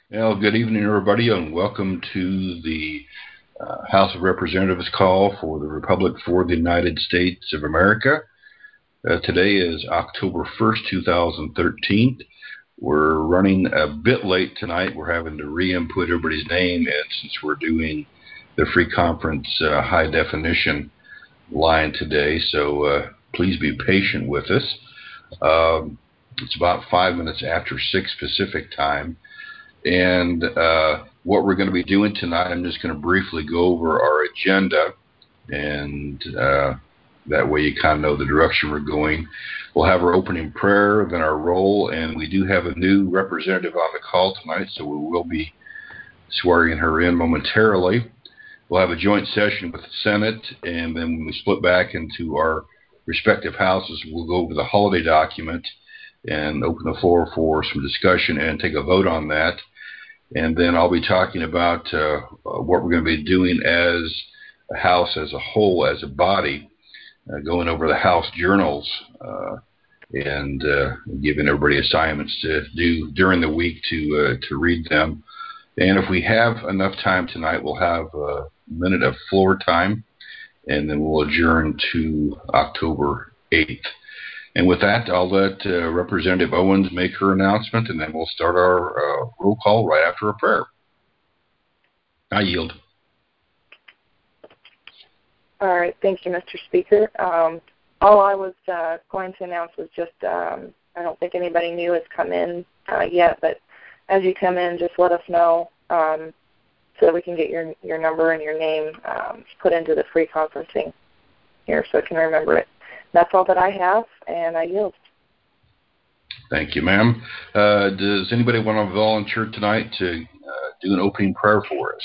Well, good evening, everybody, and welcome to the House of Representatives call for the Republic for the United States of America. Today is October 1st, 2013. We're running a bit late tonight. We're having to re-input everybody's name, and since we're doing the free conference high definition line today, so please be patient with us. It's about 5 minutes after 6 Pacific time. And what we're going to be doing tonight, I'm just going to briefly go over our agenda, and that way you kind of know the direction we're going. We'll have our opening prayer, then our roll, and we do have a new representative on the call tonight, so we will be swearing her in momentarily. We'll have a joint session with the Senate, and then when we split back into our respective houses, we'll go over the holiday document and open the floor for some discussion and take a vote on that. And then I'll be talking about what we're going to be doing as a House as a whole, as a body, going over the House journals and giving everybody assignments to do during the week to read them. And if we have enough time tonight, we'll have a minute of floor time, and then we'll adjourn to October 8th. And with that, I'll let Representative Owens make her announcement, and then we'll start our roll call right after a prayer. I yield. All right. Thank you, Mr. Speaker. All I was going to announce was just I don't think anybody new has come in yet, but as you come in, just let us know so that we can get your number and your name put into the free conferencing here so I can remember it. That's all that I have, and I yield. Thank you, ma'am. Does anybody want to volunteer tonight to do an opening prayer for us?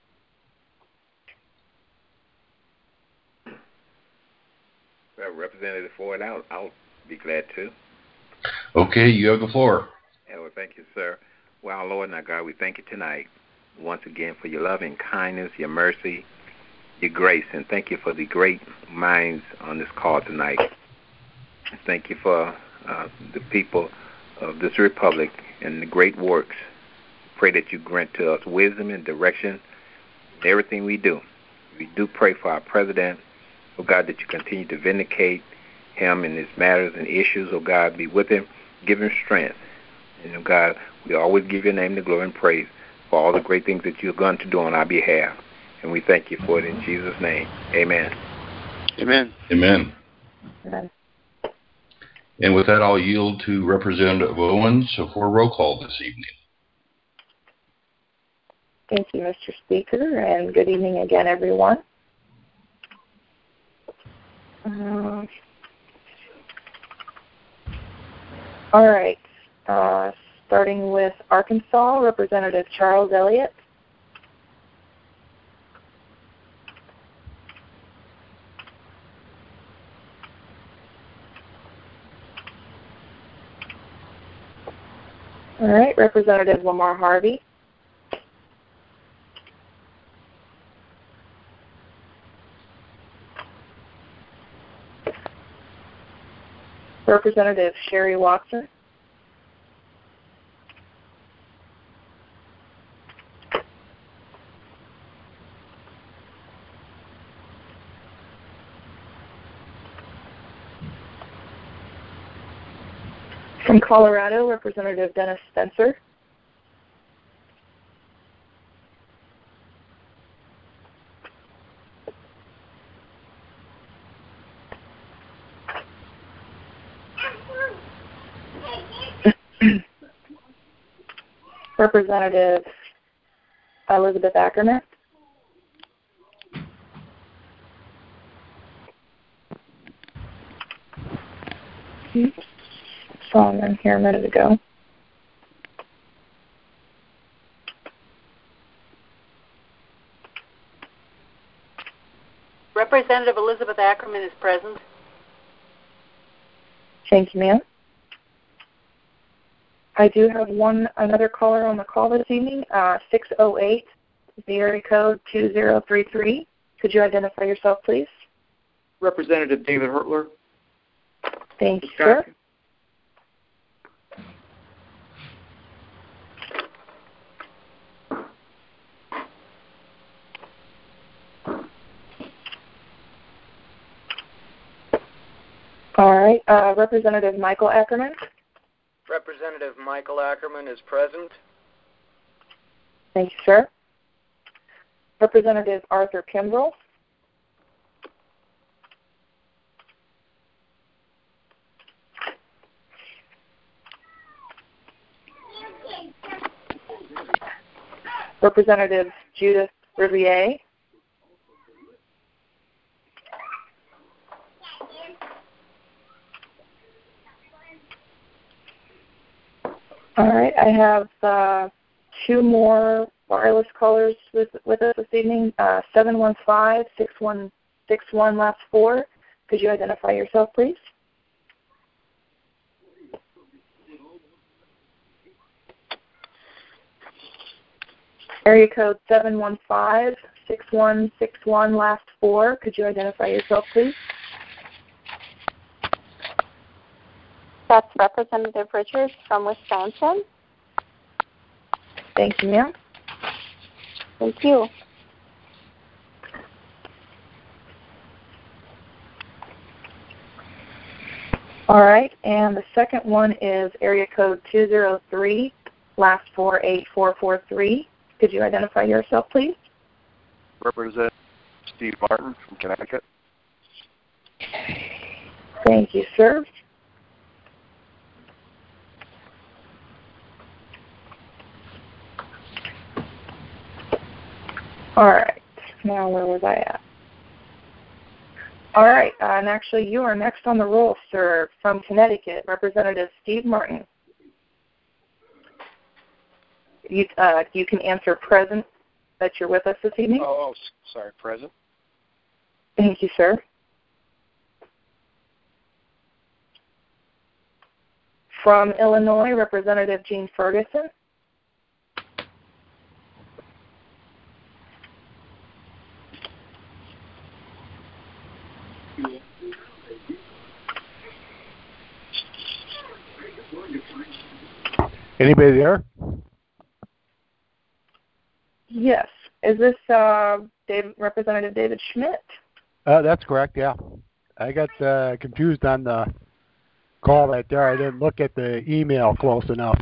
Well, Representative Ford, I'll be glad to. Okay, you have the floor. Yeah, well, thank you, sir. Well, Lord and our God, we thank you tonight once again for your loving kindness, your mercy, your grace, and thank you for the great minds on this call tonight. Thank you for the people of this republic and the great works. Pray that you grant to us wisdom and direction in everything we do. We do pray for our president, oh God, that you continue to vindicate him in his matters and issues. Oh God, be with him, give him strength. And oh God, we always give your name the glory and praise for all the great things that you're going to do on our behalf. And we thank you for it in Jesus' name. Amen. Amen. Amen. Amen. And with that, I'll yield to Representative Owens for a roll call this evening. Thank you, Mr. Speaker, and good evening again, everyone. All right. Starting with Arkansas, Representative Charles Elliott. All right, Representative Lamar Harvey. Representative Sherry Watson. From Colorado, Representative Dennis Spencer. Representative Elizabeth Ackerman. Saw him in here a minute ago. Representative Elizabeth Ackerman is present. Thank you, ma'am. I do have another caller on the call this evening, 608, the area code 2033. Could you identify yourself, please? Representative David Hertler. Thank you, sir. right. Representative Michael Ackerman. Representative Michael Ackerman is present. Thank you, sir. Representative Arthur Kimbrell. Representative Judith Riviere. All right, I have two more wireless callers with us this evening. 715-6161 last four. Could you identify yourself, please? Area code 715-6161 last four. Could you identify yourself, please? That's Representative Richards from Wisconsin. Thank you, ma'am. Thank you. All right, and the second one is area code 203, last 48443. Could you identify yourself, please? Representative Steve Martin from Connecticut. Thank you, sir. All right, now where was I at? All right, and actually you are next on the roll, sir, from Connecticut, Representative Steve Martin. You can answer present that you're with us this evening. Oh, sorry, present. Thank you, sir. From Illinois, Representative Gene Ferguson. Anybody there? Yes. Is this Representative David Schmidt? That's correct, yeah. I got confused on the call right there. I didn't look at the email close enough.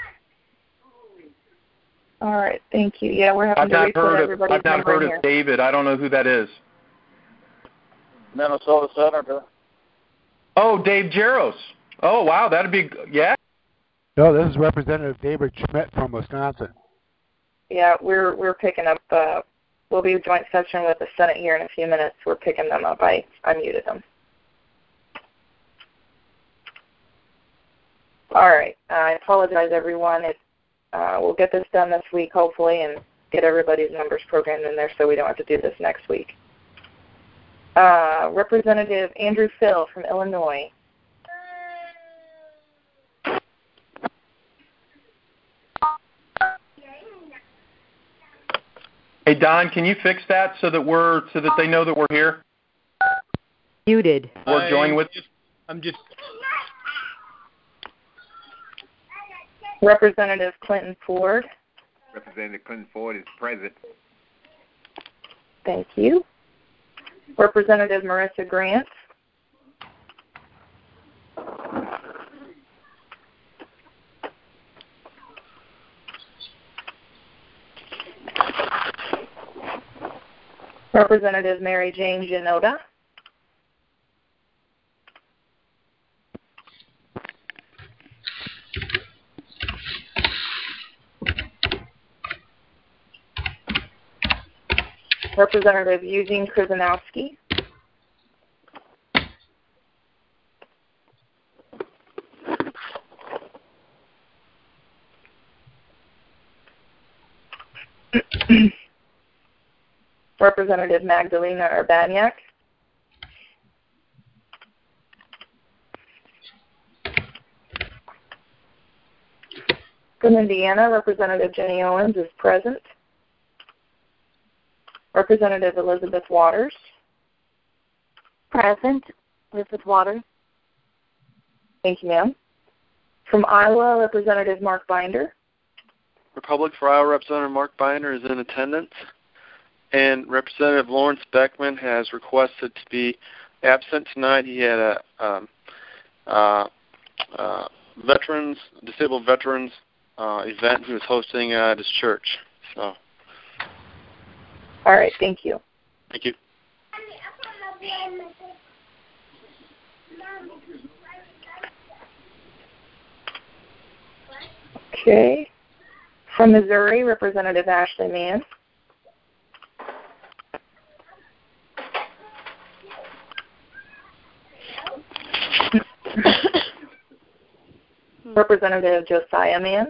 All right, thank you. Yeah, we're having to re-put everybody's I've not heard of David. I don't know who that is. Minnesota Senator. Oh, Dave Jaros. Oh, wow, that'd be, yeah. No, this is Representative David Schmidt from Wisconsin. Yeah, we're picking up. We'll be joint session with the Senate here in a few minutes. We're picking them up. I muted them. All right. I apologize, everyone. We'll get this done this week, hopefully, and get everybody's numbers programmed in there so we don't have to do this next week. Representative Andrew Phil from Illinois. Hey, Don, can you fix that so that they know that we're here? Muted. We're joining with. I'm just. Representative Clinton Ford. Representative Clinton Ford is present. Thank you. Representative Marissa Grant. Representative Mary Jane Janota. Representative Eugene Krzyzanowski. Representative Magdalena Urbaniak. From Indiana, Representative Jenny Owens is present. Representative Elizabeth Waters. Present. Elizabeth Waters. Thank you, ma'am. From Iowa, Representative Mark Binder. Republic for Iowa Representative Mark Binder is in attendance. And Representative Lawrence Beckman has requested to be absent tonight. He had a disabled veterans event he was hosting at his church. So. All right, thank you. Thank you. Okay. From Missouri, Representative Ashley Mann. Representative Josiah Mann.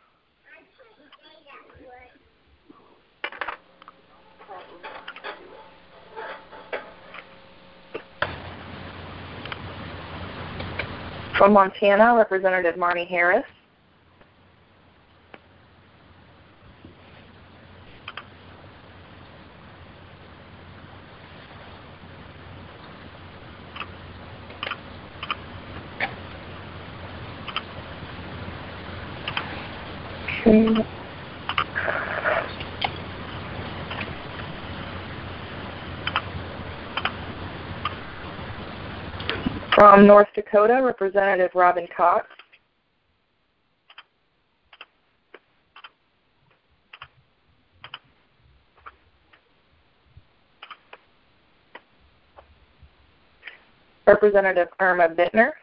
From Montana, Representative Marnie Harris. Okay. From North Dakota, Representative Robin Cox. Representative Irma Bittner.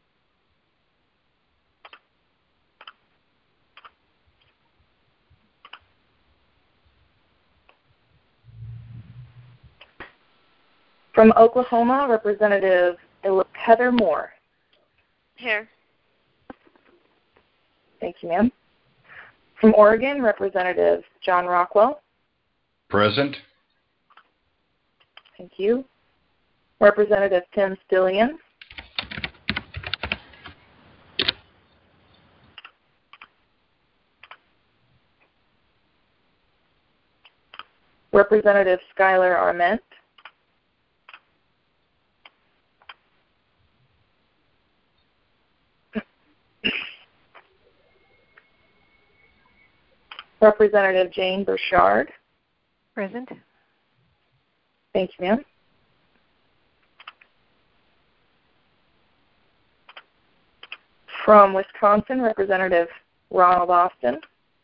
From Oklahoma, Representative Heather Moore. Here. Thank you, ma'am. From Oregon, Representative John Rockwell. Present. Thank you. Representative Tim Stillian. Representative Skylar Arment. Representative Jane Burchard. Present. Thank you, ma'am. From Wisconsin, Representative Ronald Austin.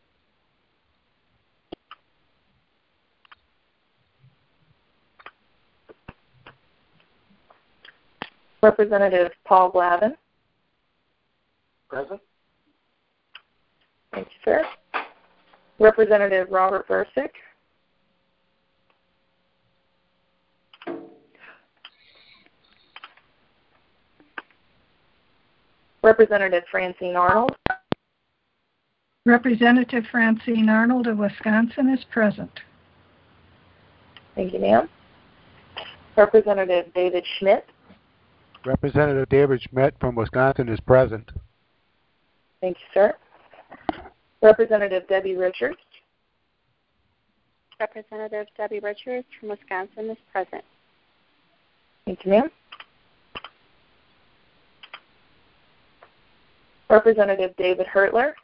Representative Paul Glavin. Present. Thank you, sir. Representative Robert Bursick. Representative Francine Arnold. Representative Francine Arnold of Wisconsin is present. Thank you, ma'am. Representative David Schmidt. Representative David Schmidt from Wisconsin is present. Thank you, sir. Representative Debbie Richards. Representative Debbie Richards from Wisconsin is present. Thank you, ma'am. Representative David Hertler.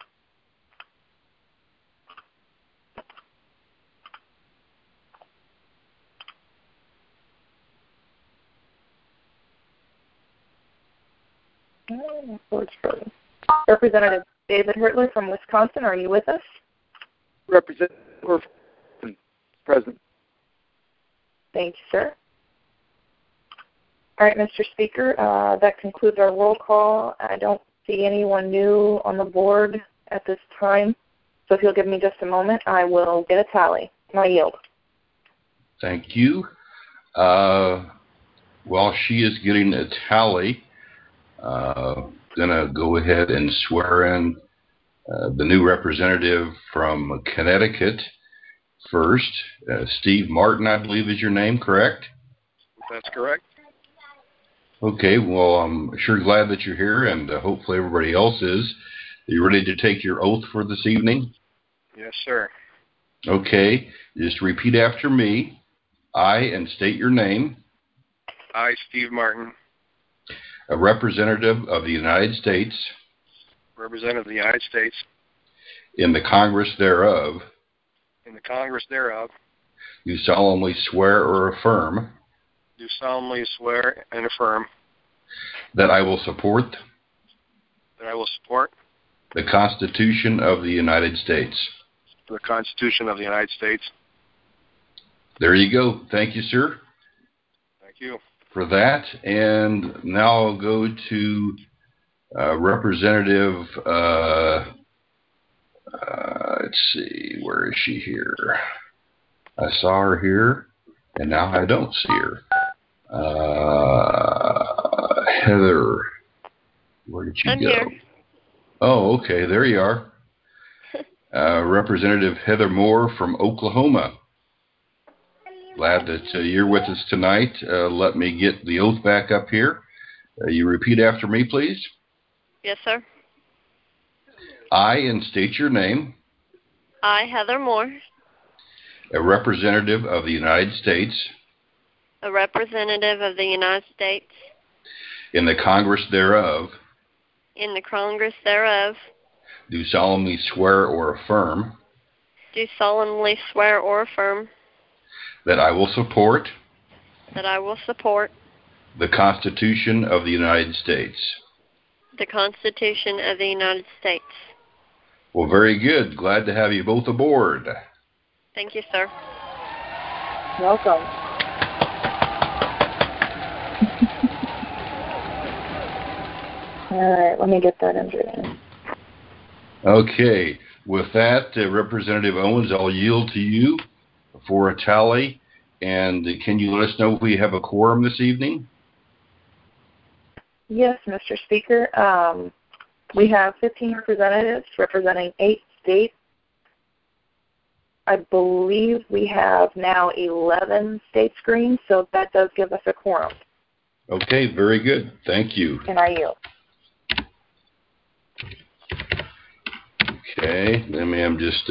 Representative David Hertler from Wisconsin, are you with us? Representative present. Thank you, sir. All right, Mr. Speaker, that concludes our roll call. I don't see anyone new on the board at this time, so if you'll give me just a moment, I will get a tally. And I yield. Thank you. While she is getting a tally, going to go ahead and swear in the new representative from Connecticut first. Steve Martin, I believe is your name, correct? That's correct. Okay, well, I'm sure glad that you're here, and hopefully everybody else is. Are you ready to take your oath for this evening? Yes, sir. Okay, just repeat after me. I, and state your name. I, Steve Martin. A representative of the United States. Representative of the United States. In the Congress thereof. In the Congress thereof. Do solemnly swear or affirm. Do solemnly swear and affirm. that I will support the Constitution of the United States. The Constitution of the United States. There you go. Thank you, sir. Thank you. For that. And now I'll go to Representative, let's see, where is she here? I saw her here, and now I don't see her. Heather, where did you I'm go? here. Oh, okay, there you are. Representative Heather Moore from Oklahoma. Glad that you're with us tonight. Let me get the oath back up here. You repeat after me, please. Yes, sir. I, and state your name. I, Heather Moore, A representative of the United States. a representative of the United States. In the Congress thereof. In the Congress thereof. Do solemnly swear or affirm. Do solemnly swear or affirm. That I will support. That I will support. The Constitution of the United States. The Constitution of the United States. Well, very good. Glad to have you both aboard. Thank you, sir. Welcome. All right, let me get that entered in. Okay. With that, Representative Owens, I'll yield to you for a tally. And can you let us know if we have a quorum this evening? Yes, Mr. Speaker. We have 15 representatives representing 8 states. I believe we have now 11 state screens, so that does give us a quorum. Okay, very good. Thank you. And I yield. Okay, let me, I'm just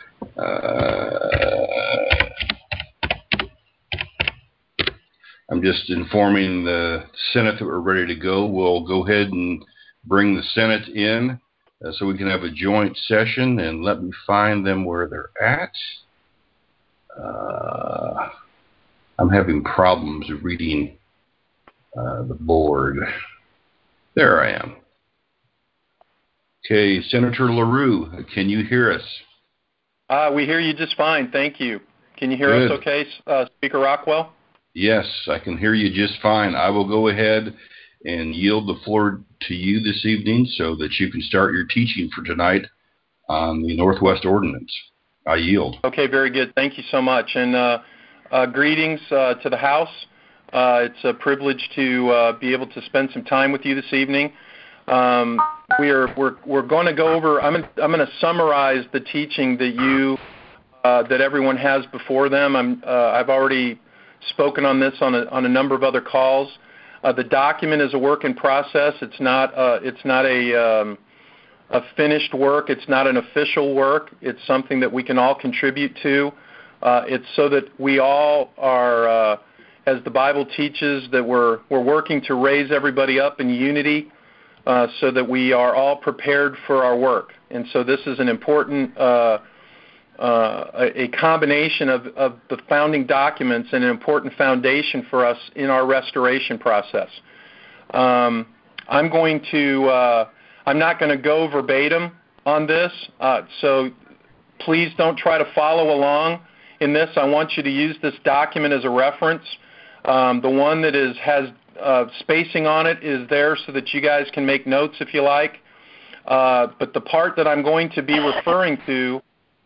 informing the Senate that we're ready to go. We'll go ahead and bring the Senate in so we can have a joint session, and let me find them where they're at. I'm having problems reading the board. There I am. Okay, Senator LaRue, can you hear us? We hear you just fine. Thank you. Can you hear Good. us okay, Speaker Rockwell? Yes, I can hear you just fine. I will go ahead and yield the floor to you this evening so that you can start your teaching for tonight on the Northwest Ordinance. I yield. Okay, very good. Thank you so much. And greetings to the House. It's a privilege to be able to spend some time with you this evening. We're going to go over. I'm going to summarize the teaching that everyone has before them. I've already spoken on this on a number of other calls. The document is a work in process. It's not a finished work. It's not an official work. It's something that we can all contribute to. It's so that we all are, as the Bible teaches, that we're working to raise everybody up in unity, so that we are all prepared for our work. And so this is an important a combination of the founding documents and an important foundation for us in our restoration process. I'm not going to go verbatim on this, so please don't try to follow along in this. I want you to use this document as a reference. The one that has spacing on it is there so that you guys can make notes if you like. But the part that I'm going to be referring to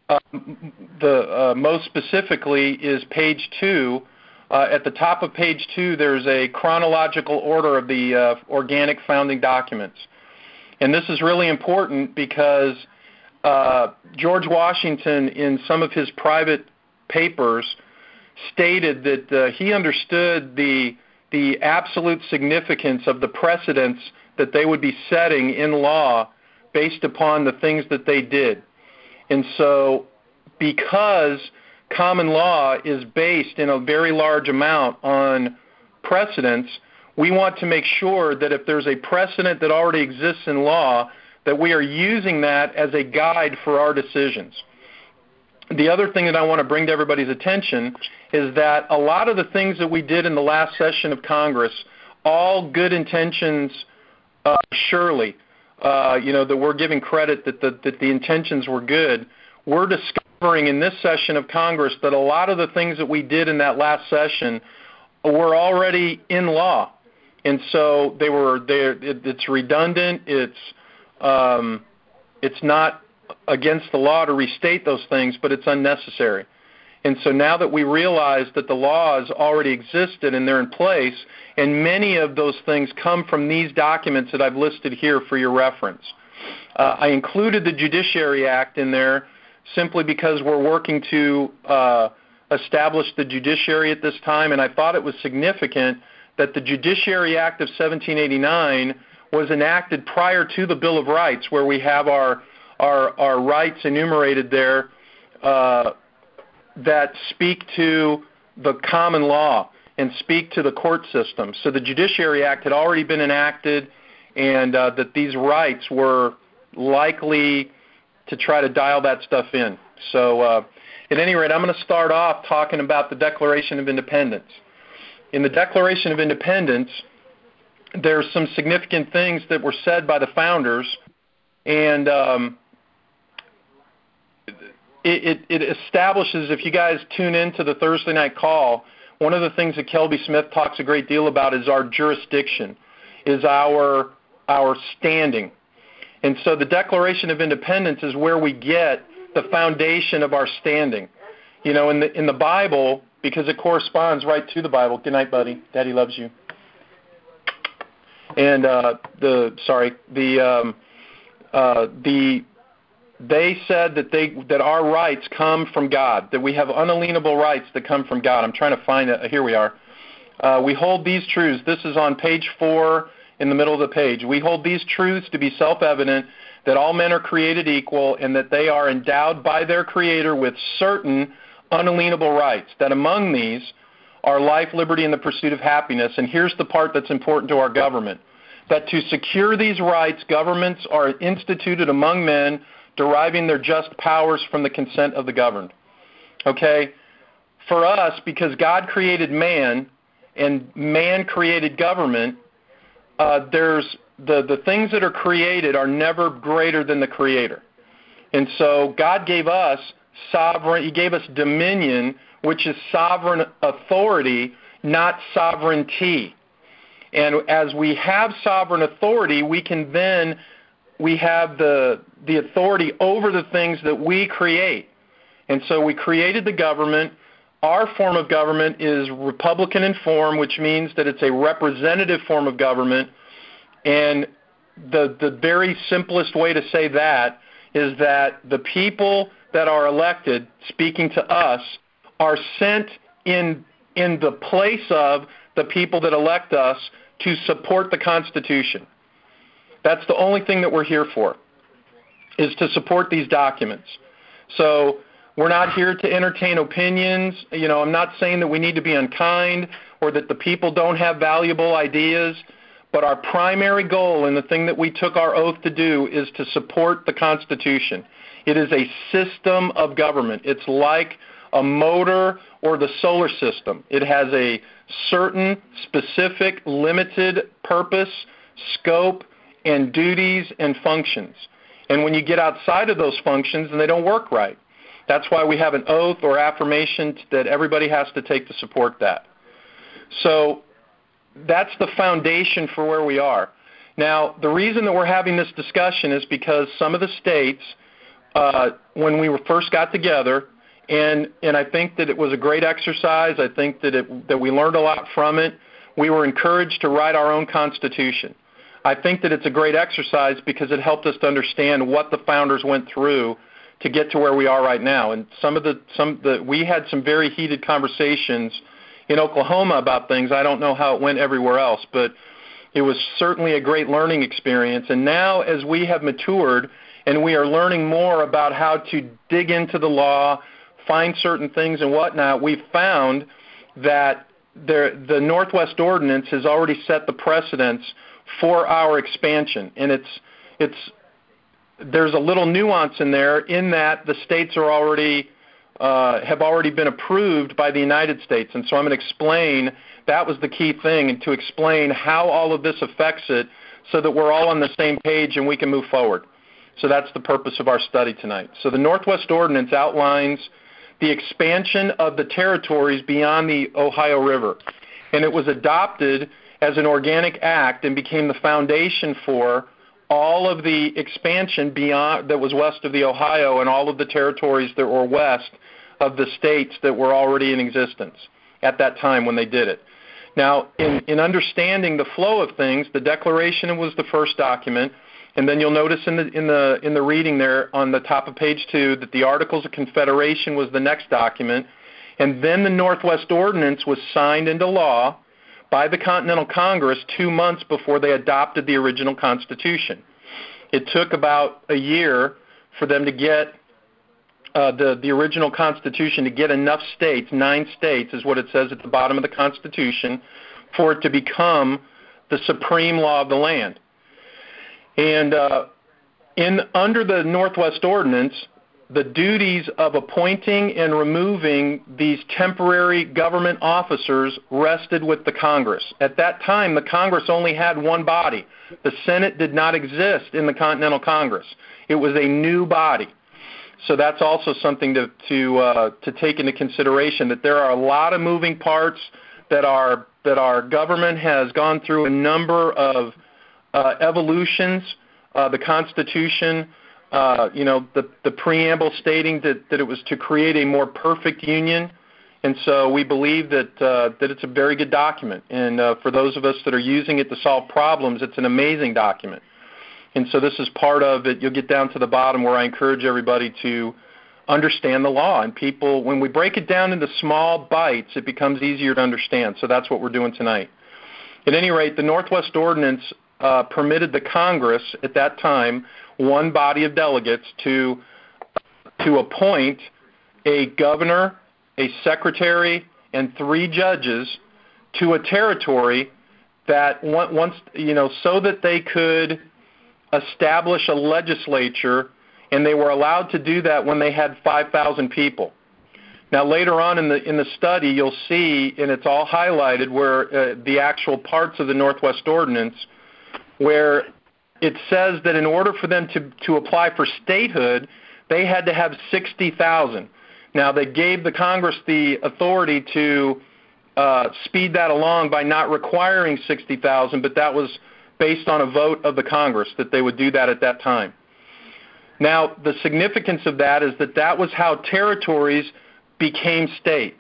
most specifically is page 2. At the top of page 2, there's a chronological order of the organic founding documents. And this is really important because George Washington, in some of his private papers, stated that he understood the absolute significance of the precedents that they would be setting in law based upon the things that they did. And so because common law is based in a very large amount on precedents, we want to make sure that if there's a precedent that already exists in law, that we are using that as a guide for our decisions. The other thing that I want to bring to everybody's attention is that a lot of the things that we did in the last session of Congress all good intentions, surely, that we're giving credit that the intentions were good, we're discovering in this session of Congress that a lot of the things that we did in that last session were already in law. And so they were there. It's redundant. It's not against the law to restate those things, but it's unnecessary. And so now that we realize that the laws already existed and they're in place, and many of those things come from these documents that I've listed here for your reference. I included the Judiciary Act in there simply because we're working to establish the judiciary at this time, and I thought it was significant that the Judiciary Act of 1789 was enacted prior to the Bill of Rights, where we have our rights enumerated there that speak to the common law and speak to the court system. So the Judiciary Act had already been enacted, and that these rights were likely to try to dial that stuff in. So at any rate, I'm going to start off talking about the Declaration of Independence. In the Declaration of Independence, there's some significant things that were said by the founders, and it establishes, if you guys tune into the Thursday night call, one of the things that Kelby Smith talks a great deal about is our jurisdiction, is our standing. And so the Declaration of Independence is where we get the foundation of our standing. In the Bible, because it corresponds right to the Bible. Good night, buddy. Daddy loves you. And they said that our rights come from God, that we have unalienable rights that come from God. I'm trying to find it. Here we are. We hold these truths. This is on page 4 in the middle of the page. We hold these truths to be self-evident, that all men are created equal and that they are endowed by their Creator with certain unalienable rights, that among these are life, liberty, and the pursuit of happiness. And here's the part that's important to our government, that to secure these rights, governments are instituted among men, deriving their just powers from the consent of the governed. Okay? For us, because God created man and man created government, there's the things that are created are never greater than the Creator. And so God gave us sovereign, He gave us dominion, which is sovereign authority, not sovereignty. And as we have sovereign authority, we have the authority over the things that we create. And so we created the government. Our form of government is Republican in form, which means that it's a representative form of government. And the very simplest way to say that is that the people that are elected, speaking to us, are sent in the place of the people that elect us to support the Constitution. That's the only thing that we're here for, is to support these documents. So we're not here to entertain opinions. I'm not saying that we need to be unkind or that the people don't have valuable ideas, but our primary goal and the thing that we took our oath to do is to support the Constitution. It is a system of government. It's like a motor or the solar system. It has a certain specific limited purpose, scope, and duties and functions. And when you get outside of those functions, then they don't work right. That's why we have an oath or affirmation that everybody has to take to support that. So that's the foundation for where we are. Now, the reason that we're having this discussion is because some of the states, when we first got together, and I think that it was a great exercise. I think that we learned a lot from it. We were encouraged to write our own Constitution. I think that it's a great exercise because it helped us to understand what the founders went through to get to where we are right now. And we had some very heated conversations in Oklahoma about things. I don't know how it went everywhere else, but it was certainly a great learning experience. And now as we have matured and we are learning more about how to dig into the law, find certain things and whatnot, we've found that the Northwest Ordinance has already set the precedence for our expansion. And there's a little nuance in there in that the states are already have already been approved by the United States. And so I'm going to explain, that was the key thing, and to explain how all of this affects it so that we're all on the same page and we can move forward. So that's the purpose of our study tonight. So the Northwest Ordinance outlines the expansion of the territories beyond the Ohio River. And it was adopted as an organic act and became the foundation for all of the expansion beyond that was west of the Ohio and all of the territories that were west of the states that were already in existence at that time when they did it. Now, in understanding the flow of things, the Declaration was the first document, and then you'll notice in the reading there on the top of page 2 that the Articles of Confederation was the next document, and then the Northwest Ordinance was signed into law by the Continental Congress 2 months before they adopted the original Constitution. It took about a year for them to get the original Constitution to get enough states, 9 states is what it says at the bottom of the Constitution, for it to become the supreme law of the land. And under the Northwest Ordinance, the duties of appointing and removing these temporary government officers rested with the Congress. At that time, the Congress only had one body. The Senate did not exist in the Continental Congress. It was a new body. So that's also something to take into consideration, that there are a lot of moving parts, that our government has gone through a number of evolutions. The Constitution, the preamble stating that it was to create a more perfect union, and so we believe that it's a very good document. And for those of us that are using it to solve problems, it's an amazing document. And so this is part of it. You'll get down to the bottom where I encourage everybody to understand the law. And people, when we break it down into small bites, it becomes easier to understand. So that's what we're doing tonight. At any rate, the Northwest Ordinance permitted the Congress at that time, one body of delegates, to appoint a governor, a secretary, and 3 judges to a territory that once, so that they could establish a legislature, and they were allowed to do that when they had 5,000 people. Now, later on in the study, you'll see, and it's all highlighted, where the actual parts of the Northwest Ordinance, where it says that in order for them to apply for statehood, they had to have 60,000. Now, they gave the Congress the authority to speed that along by not requiring 60,000, but that was based on a vote of the Congress that they would do that at that time. Now, the significance of that is that was how territories became states.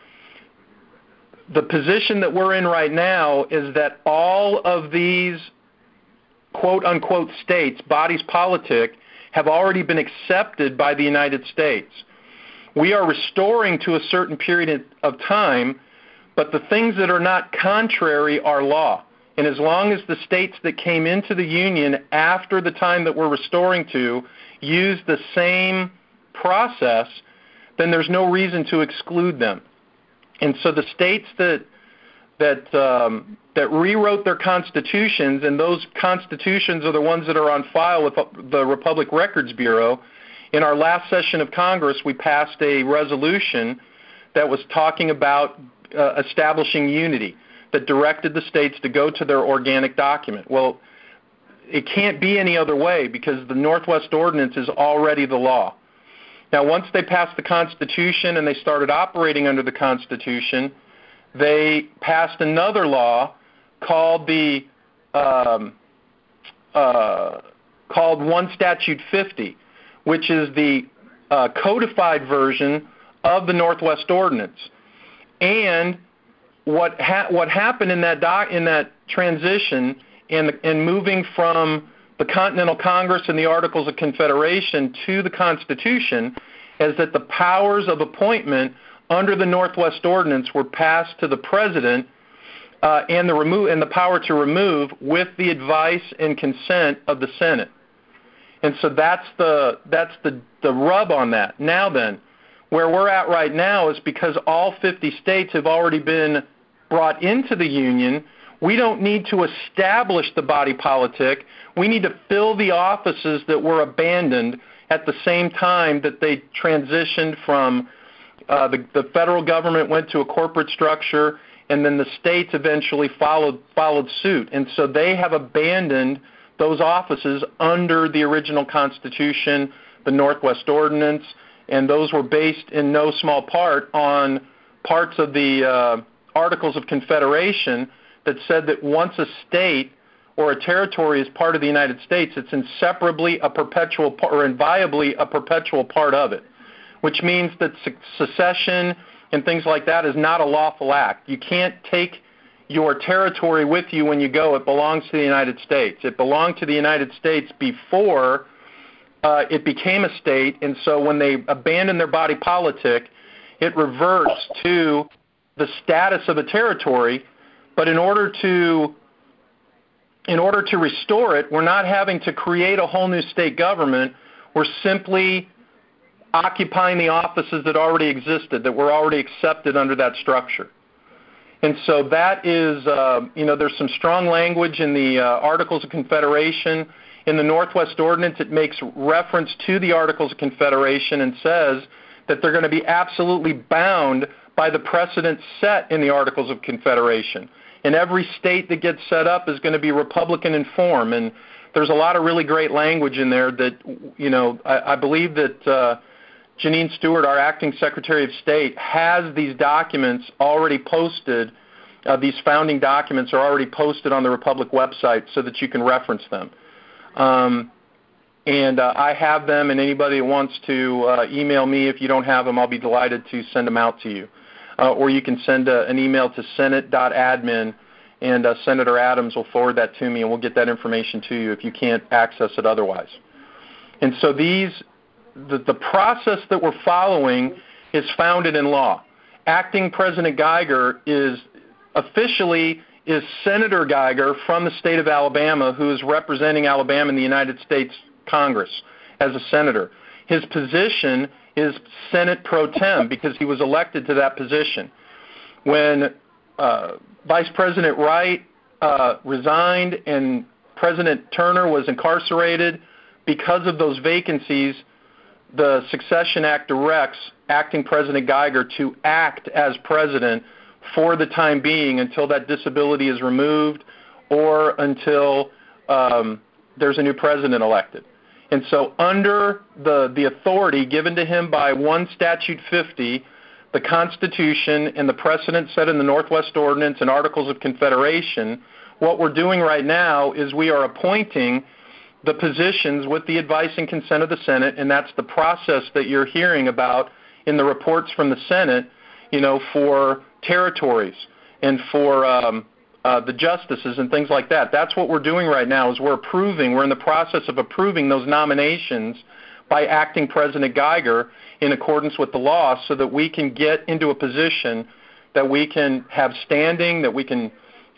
The position that we're in right now is that all of these quote-unquote states, bodies politic, have already been accepted by the United States. We are restoring to a certain period of time, but the things that are not contrary are law. And as long as the states that came into the Union after the time that we're restoring to use the same process, then there's no reason to exclude them. And so the states that rewrote their constitutions, and those constitutions are the ones that are on file with the Republic Records Bureau. In our last session of Congress, we passed a resolution that was talking about establishing unity, that directed the states to go to their organic document. Well, it can't be any other way because the Northwest Ordinance is already the law. Now, once they passed the Constitution and they started operating under the Constitution, they passed another law called called 1 Statute 50, which is the codified version of the Northwest Ordinance. And what happened in that transition in moving from the Continental Congress and the Articles of Confederation to the Constitution is that the powers of appointment under the Northwest Ordinance were passed to the President and the power to remove with the advice and consent of the Senate. And so that's the rub on that. Now then, where we're at right now is because all 50 states have already been brought into the Union, we don't need to establish the body politic. We need to fill the offices that were abandoned at the same time that they transitioned from The federal government went to a corporate structure, and then the states eventually followed suit. And so they have abandoned those offices under the original Constitution, the Northwest Ordinance, and those were based in no small part on parts of the Articles of Confederation that said that once a state or a territory is part of the United States, it's inseparably a perpetual or inviolably a perpetual part of it, which means that secession and things like that is not a lawful act. You can't take your territory with you when you go. It belongs to the United States. It belonged to the United States before it became a state, and so when they abandon their body politic, it reverts to the status of a territory. But in order to restore it, we're not having to create a whole new state government. We're simply occupying the offices that already existed, that were already accepted under that structure. And so that is, there's some strong language in the Articles of Confederation. In the Northwest Ordinance, it makes reference to the Articles of Confederation and says that they're going to be absolutely bound by the precedent set in the Articles of Confederation. And every state that gets set up is going to be Republican in form. And there's a lot of really great language in there that, I believe that Janine Stewart, our acting Secretary of State, has these documents already posted. These founding documents are already posted on the Republic website so that you can reference them. And I have them, and anybody that wants to email me if you don't have them, I'll be delighted to send them out to you. Or you can send an email to senate.admin, and Senator Adams will forward that to me, and we'll get that information to you if you can't access it otherwise. And so the process that we're following is founded in law. Acting President Geiger is Senator Geiger from the state of Alabama, who is representing Alabama in the United States Congress as a senator. His position is Senate pro tem because he was elected to that position. When Vice President Wright resigned and President Turner was incarcerated, because of those vacancies, the Succession Act directs Acting President Geiger to act as president for the time being until that disability is removed or until there's a new president elected. And so under the authority given to him by 1 Statute 50, the Constitution, and the precedent set in the Northwest Ordinance and Articles of Confederation, what we're doing right now is we are appointing the positions with the advice and consent of the Senate, and that's the process that you're hearing about in the reports from the Senate, for territories and for the justices and things like that. That's what we're doing right now is we're in the process of approving those nominations by Acting President Geiger in accordance with the law so that we can get into a position that we can have standing, that we can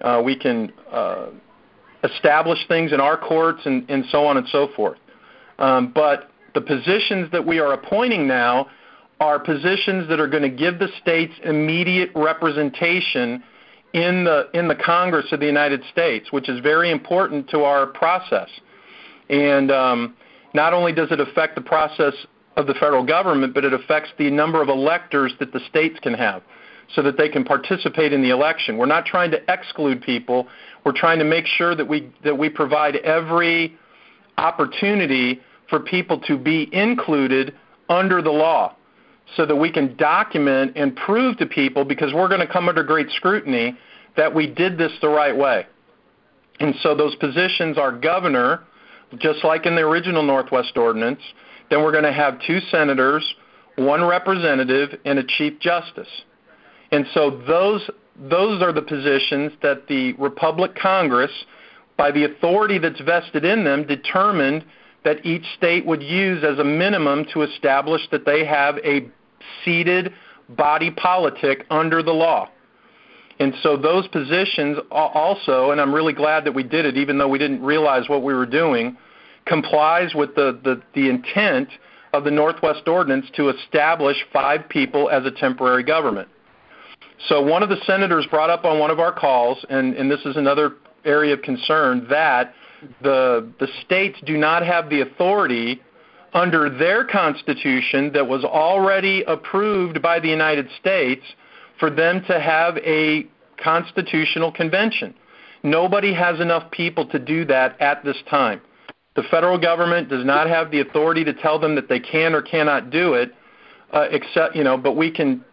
establish things in our courts and so on and so forth. But the positions that we are appointing now are positions that are going to give the states immediate representation in the Congress of the United States, which is very important to our process. And not only does it affect the process of the federal government, but it affects the number of electors that the states can have so that they can participate in the election. We're not trying to exclude people. We're trying to make sure that we provide every opportunity for people to be included under the law so that we can document and prove to people, because we're going to come under great scrutiny, that we did this the right way. And so those positions are governor, just like in the original Northwest Ordinance. Then we're going to have 2 senators, 1 representative, and a chief justice. And so those are the positions that the Republic Congress, by the authority that's vested in them, determined that each state would use as a minimum to establish that they have a seated body politic under the law. And so those positions also, and I'm really glad that we did it even though we didn't realize what we were doing, complies with the intent of the Northwest Ordinance to establish 5 people as a temporary government. So one of the senators brought up on one of our calls, and this is another area of concern, that the states do not have the authority under their constitution that was already approved by the United States for them to have a constitutional convention. Nobody has enough people to do that at this time. The federal government does not have the authority to tell them that they can or cannot do it, but we can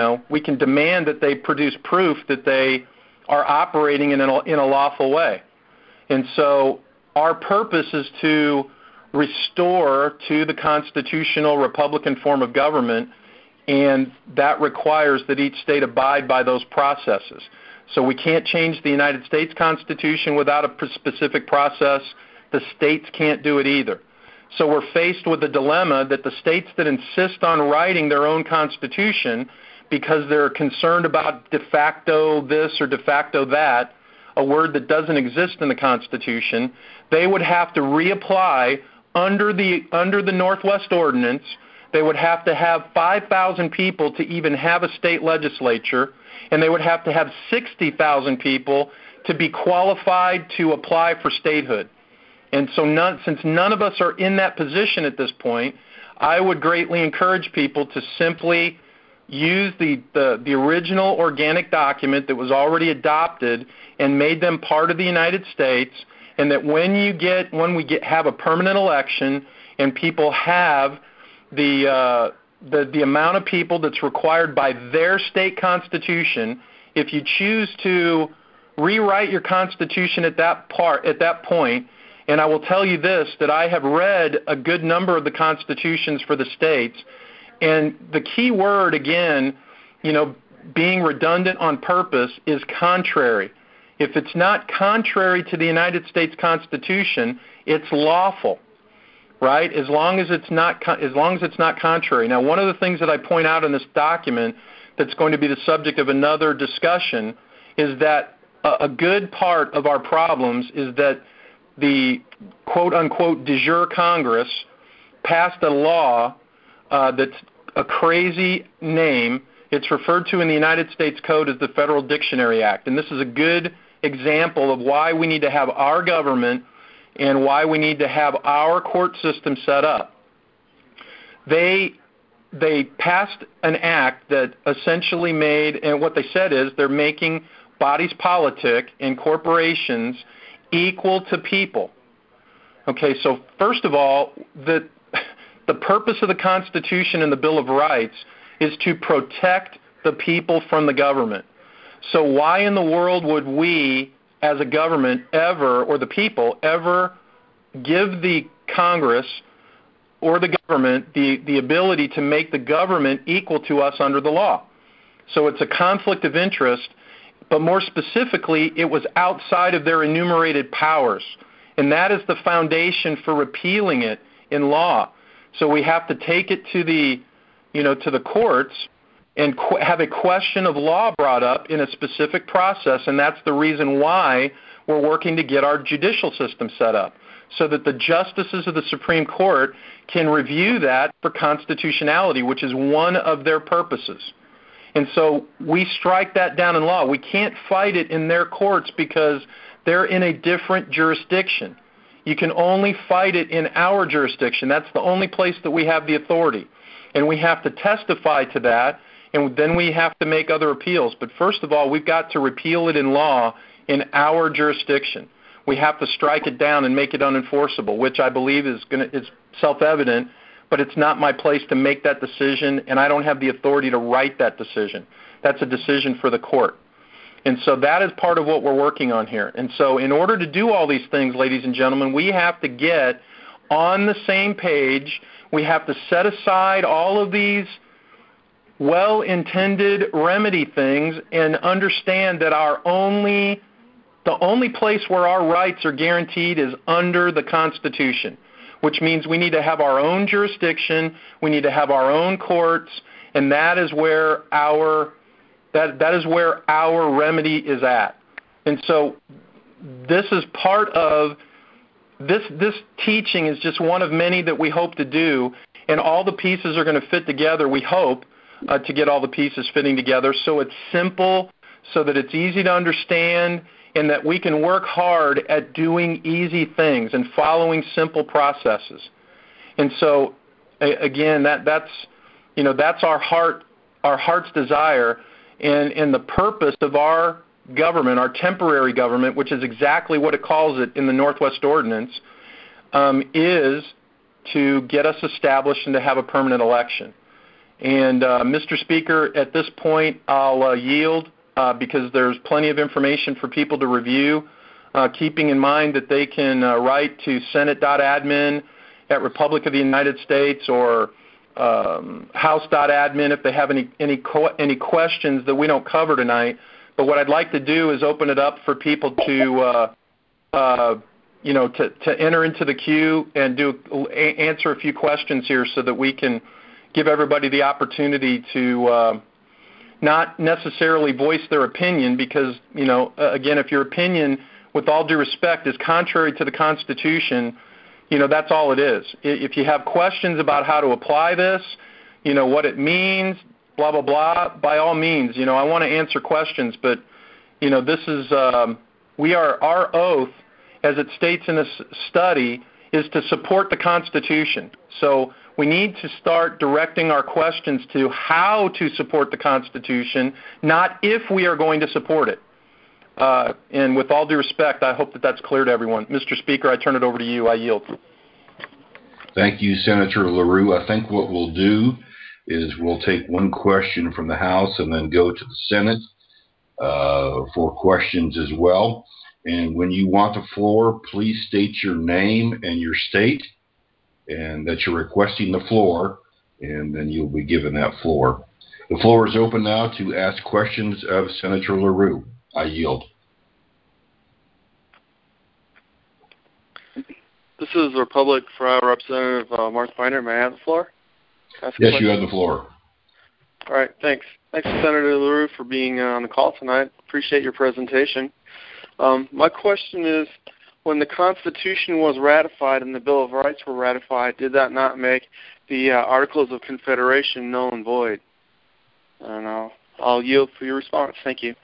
demand that they produce proof that they are operating in a lawful way. And so our purpose is to restore to the constitutional Republican form of government, and that requires that each state abide by those processes. So we can't change the United States Constitution without a specific process. The states can't do it either. So we're faced with the dilemma that the states that insist on writing their own constitution because they're concerned about de facto this or de facto that, a word that doesn't exist in the Constitution, they would have to reapply under the Northwest Ordinance. They would have to have 5,000 people to even have a state legislature, and they would have to have 60,000 people to be qualified to apply for statehood. And so since none of us are in that position at this point, I would greatly encourage people to simply use the original organic document that was already adopted and made them part of the United States, and that when we have a permanent election and people have the amount of people that's required by their state constitution, if you choose to rewrite your constitution at that point, and I will tell you this, that I have read a good number of the constitutions for the states, and the key word, again, being redundant on purpose, is contrary. If it's not contrary to the United States Constitution, it's lawful, right? As long as it's not contrary. Now, one of the things that I point out in this document that's going to be the subject of another discussion is that a good part of our problems is that the quote-unquote de jure Congress passed a law that's a crazy name. It's referred to in the United States Code as the Federal Dictionary Act, and this is a good example of why we need to have our government and why we need to have our court system set up. They passed an act that essentially made, and what they said is they're making bodies politic and corporations equal to people. Okay, so first of all, the purpose of the Constitution and the Bill of Rights is to protect the people from the government. So why in the world would we, as a government, or the people, ever give the Congress or the government the ability to make the government equal to us under the law? So it's a conflict of interest, but more specifically, it was outside of their enumerated powers, and that is the foundation for repealing it in law. So we have to take it to the courts and have a question of law brought up in a specific process, and that's the reason why we're working to get our judicial system set up, so that the justices of the Supreme Court can review that for constitutionality, which is one of their purposes. And so we strike that down in law. We can't fight it in their courts because they're in a different jurisdiction. You can only fight it in our jurisdiction. That's the only place that we have the authority. And we have to testify to that, and then we have to make other appeals. But first of all, we've got to repeal it in law in our jurisdiction. We have to strike it down and make it unenforceable, which I believe is self-evident, but it's not my place to make that decision, and I don't have the authority to write that decision. That's a decision for the court. And so that is part of what we're working on here. And so in order to do all these things, ladies and gentlemen, we have to get on the same page. We have to set aside all of these well-intended remedy things and understand that the only place where our rights are guaranteed is under the Constitution, which means we need to have our own jurisdiction, we need to have our own courts, and that is where our remedy is at. And so this is part of this teaching is just one of many that we hope to do, and all the pieces are going to fit together, we hope, to get all the pieces fitting together so it's simple, so that it's easy to understand, and that we can work hard at doing easy things and following simple processes. And so, again, that's our heart's desire, and the purpose of our government, our temporary government, which is exactly what it calls it in the Northwest Ordinance, is to get us established and to have a permanent election. And, Mr. Speaker, at this point, I'll yield because there's plenty of information for people to review, keeping in mind that they can write to senate.admin@Republic of the United States or house.admin if they have any questions that we don't cover tonight. But what I'd like to do is open it up for people to enter into the queue and answer a few questions here so that we can give everybody the opportunity to not necessarily voice their opinion because, again, if your opinion, with all due respect, is contrary to the Constitution, that's all it is. If you have questions about how to apply this, what it means, blah, blah, blah, by all means, I want to answer questions, but, this is, our oath, as it states in this study, is to support the Constitution. So we need to start directing our questions to how to support the Constitution, not if we are going to support it. And with all due respect, I hope that that's clear to everyone. Mr. Speaker, I turn it over to you. I yield. Thank you, Senator LaRue. I think what we'll do is we'll take one question from the House and then go to the Senate for questions as well. And when you want the floor, please state your name and your state and that you're requesting the floor, and then you'll be given that floor. The floor is open now to ask questions of Senator LaRue. I yield. This is Republic for our Representative Mark Binder. May I have the floor? Yes, you have the floor. All right, thanks. Thanks, Senator LaRue, for being on the call tonight. Appreciate your presentation. My question is, when the Constitution was ratified and the Bill of Rights were ratified, did that not make the Articles of Confederation null and void? And I'll yield for your response. Thank you.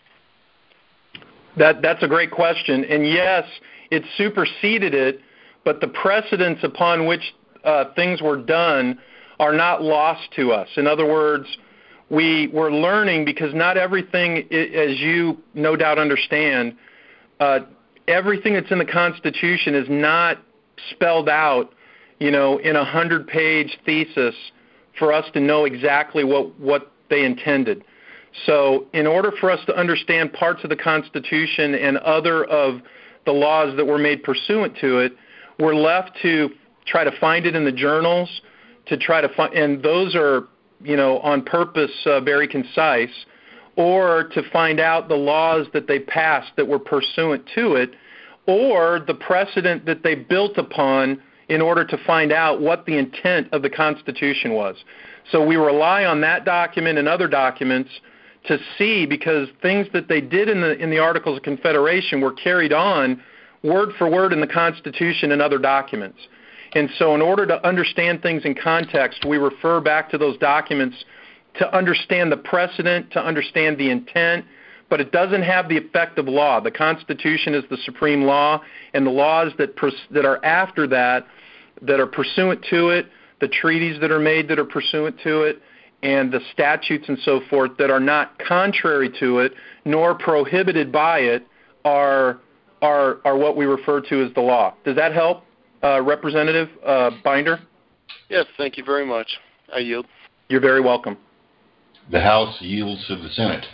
That's a great question. And yes, it superseded it, but the precedents upon which things were done are not lost to us. In other words, we're learning because not everything, as you no doubt understand, everything that's in the Constitution is not spelled out, in a 100-page thesis for us to know exactly what they intended. So in order for us to understand parts of the Constitution and other of the laws that were made pursuant to it, we're left to try to find it in the journals, to try to find, and those are, on purpose very concise, or to find out the laws that they passed that were pursuant to it, or the precedent that they built upon in order to find out what the intent of the Constitution was. So we rely on that document and other documents to see, because things that they did in the Articles of Confederation were carried on word for word in the Constitution and other documents. And so in order to understand things in context, we refer back to those documents to understand the precedent, to understand the intent, but it doesn't have the effect of law. The Constitution is the supreme law, and the laws that are after that are pursuant to it, the treaties that are made that are pursuant to it, and the statutes and so forth that are not contrary to it nor prohibited by it are what we refer to as the law. Does that help, Representative Binder? Yes, thank you very much. I yield. You're very welcome. The House yields to the Senate.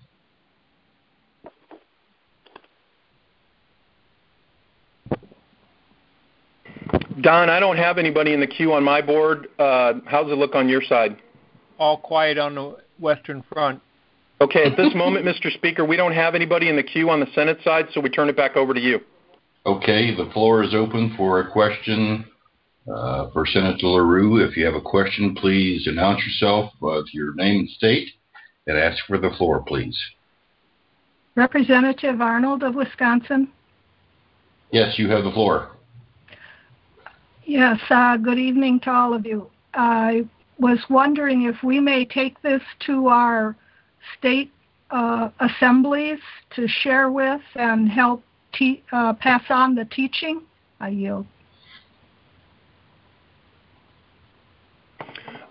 Don, I don't have anybody in the queue on my board. How's it look on your side? All quiet on the Western Front. Okay, at this moment, Mr. Speaker, we don't have anybody in the queue on the Senate side, so we turn it back over to you. Okay, the floor is open for a question for Senator LaRue. If you have a question, please announce yourself with your name and state and ask for the floor, please. Representative Arnold of Wisconsin. Yes, you have the floor. Yes, good evening to all of you. I was wondering if we may take this to our state assemblies to share with and help pass on the teaching. I yield.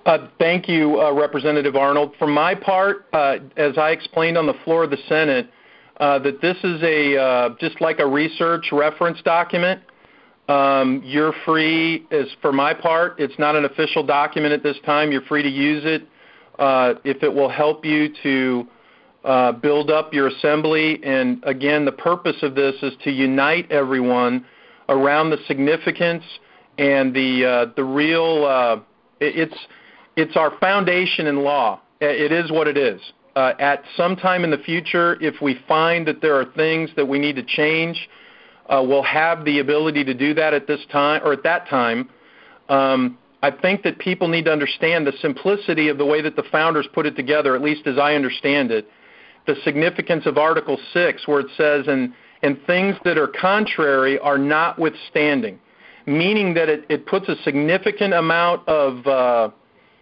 Thank you, Representative Arnold. For my part, as I explained on the floor of the Senate, that this is just like a research reference document. You're free, for my part, it's not an official document at this time. You're free to use it if it will help you to build up your assembly. And again, the purpose of this is to unite everyone around the significance and the real. It's our foundation in law. It is what it is. At some time in the future, if we find that there are things that we need to change, we'll have the ability to do that at this time or at that time. I think that people need to understand the simplicity of the way that the founders put it together, at least as I understand it. The significance of Article 6, where it says, and things that are contrary are notwithstanding, meaning that it puts a significant amount of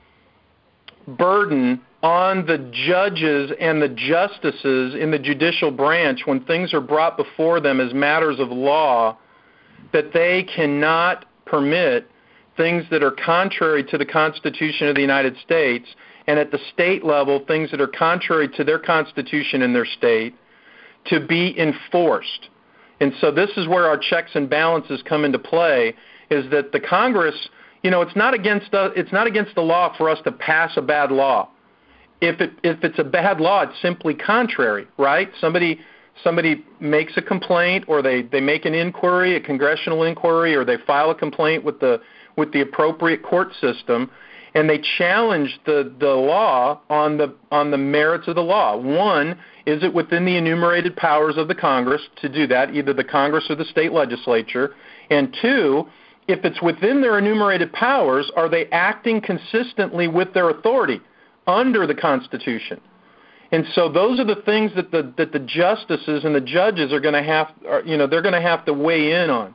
burden on the judges and the justices in the judicial branch when things are brought before them as matters of law, that they cannot permit things that are contrary to the Constitution of the United States, and at the state level, things that are contrary to their Constitution in their state, to be enforced. And so this is where our checks and balances come into play, is that the Congress, it's not against the law for us to pass a bad law. If it's a bad law, it's simply contrary, right? Somebody makes a complaint, or they make an inquiry, a congressional inquiry, or they file a complaint with the appropriate court system, and they challenge the law on the merits of the law. One, is it within the enumerated powers of the Congress to do that, either the Congress or the state legislature? And two, if it's within their enumerated powers, are they acting consistently with their authority under the Constitution? And so those are the things that the justices and the judges are going to have, they're going to have to weigh in on.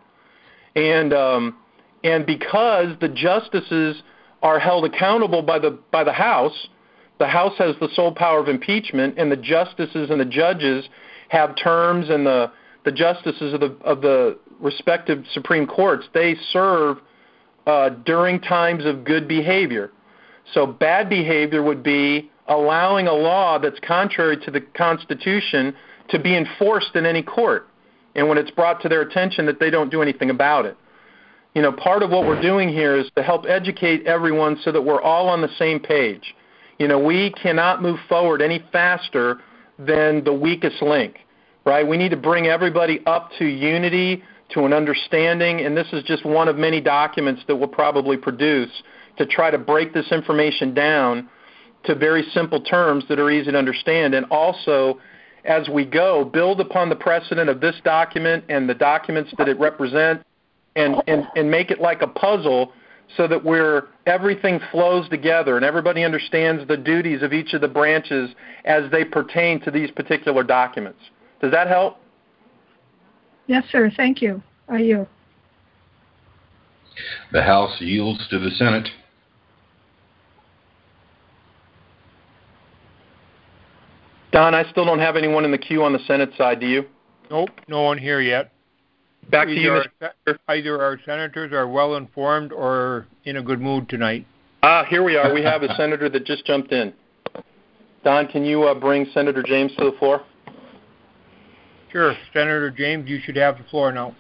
And because the justices are held accountable by the House has the sole power of impeachment, and the justices and the judges have terms, and the justices of the respective Supreme Courts, they serve during times of good behavior. So bad behavior would be allowing a law that's contrary to the Constitution to be enforced in any court, and when it's brought to their attention that they don't do anything about it. Part of what we're doing here is to help educate everyone so that we're all on the same page. We cannot move forward any faster than the weakest link, right? We need to bring everybody up to unity, to an understanding, and this is just one of many documents that we'll probably produce to try to break this information down to very simple terms that are easy to understand, and also, as we go, build upon the precedent of this document and the documents that it represents, and make it like a puzzle so that everything flows together and everybody understands the duties of each of the branches as they pertain to these particular documents. Does that help? Yes, sir. Thank you. I yield. The House yields to the Senate. Don, I still don't have anyone in the queue on the Senate side. Do you? Nope, no one here yet. Back to you, Mr. Either our senators are well informed or in a good mood tonight. Here we are. We have a senator that just jumped in. Don, can you bring Senator James to the floor? Sure. Senator James, you should have the floor now.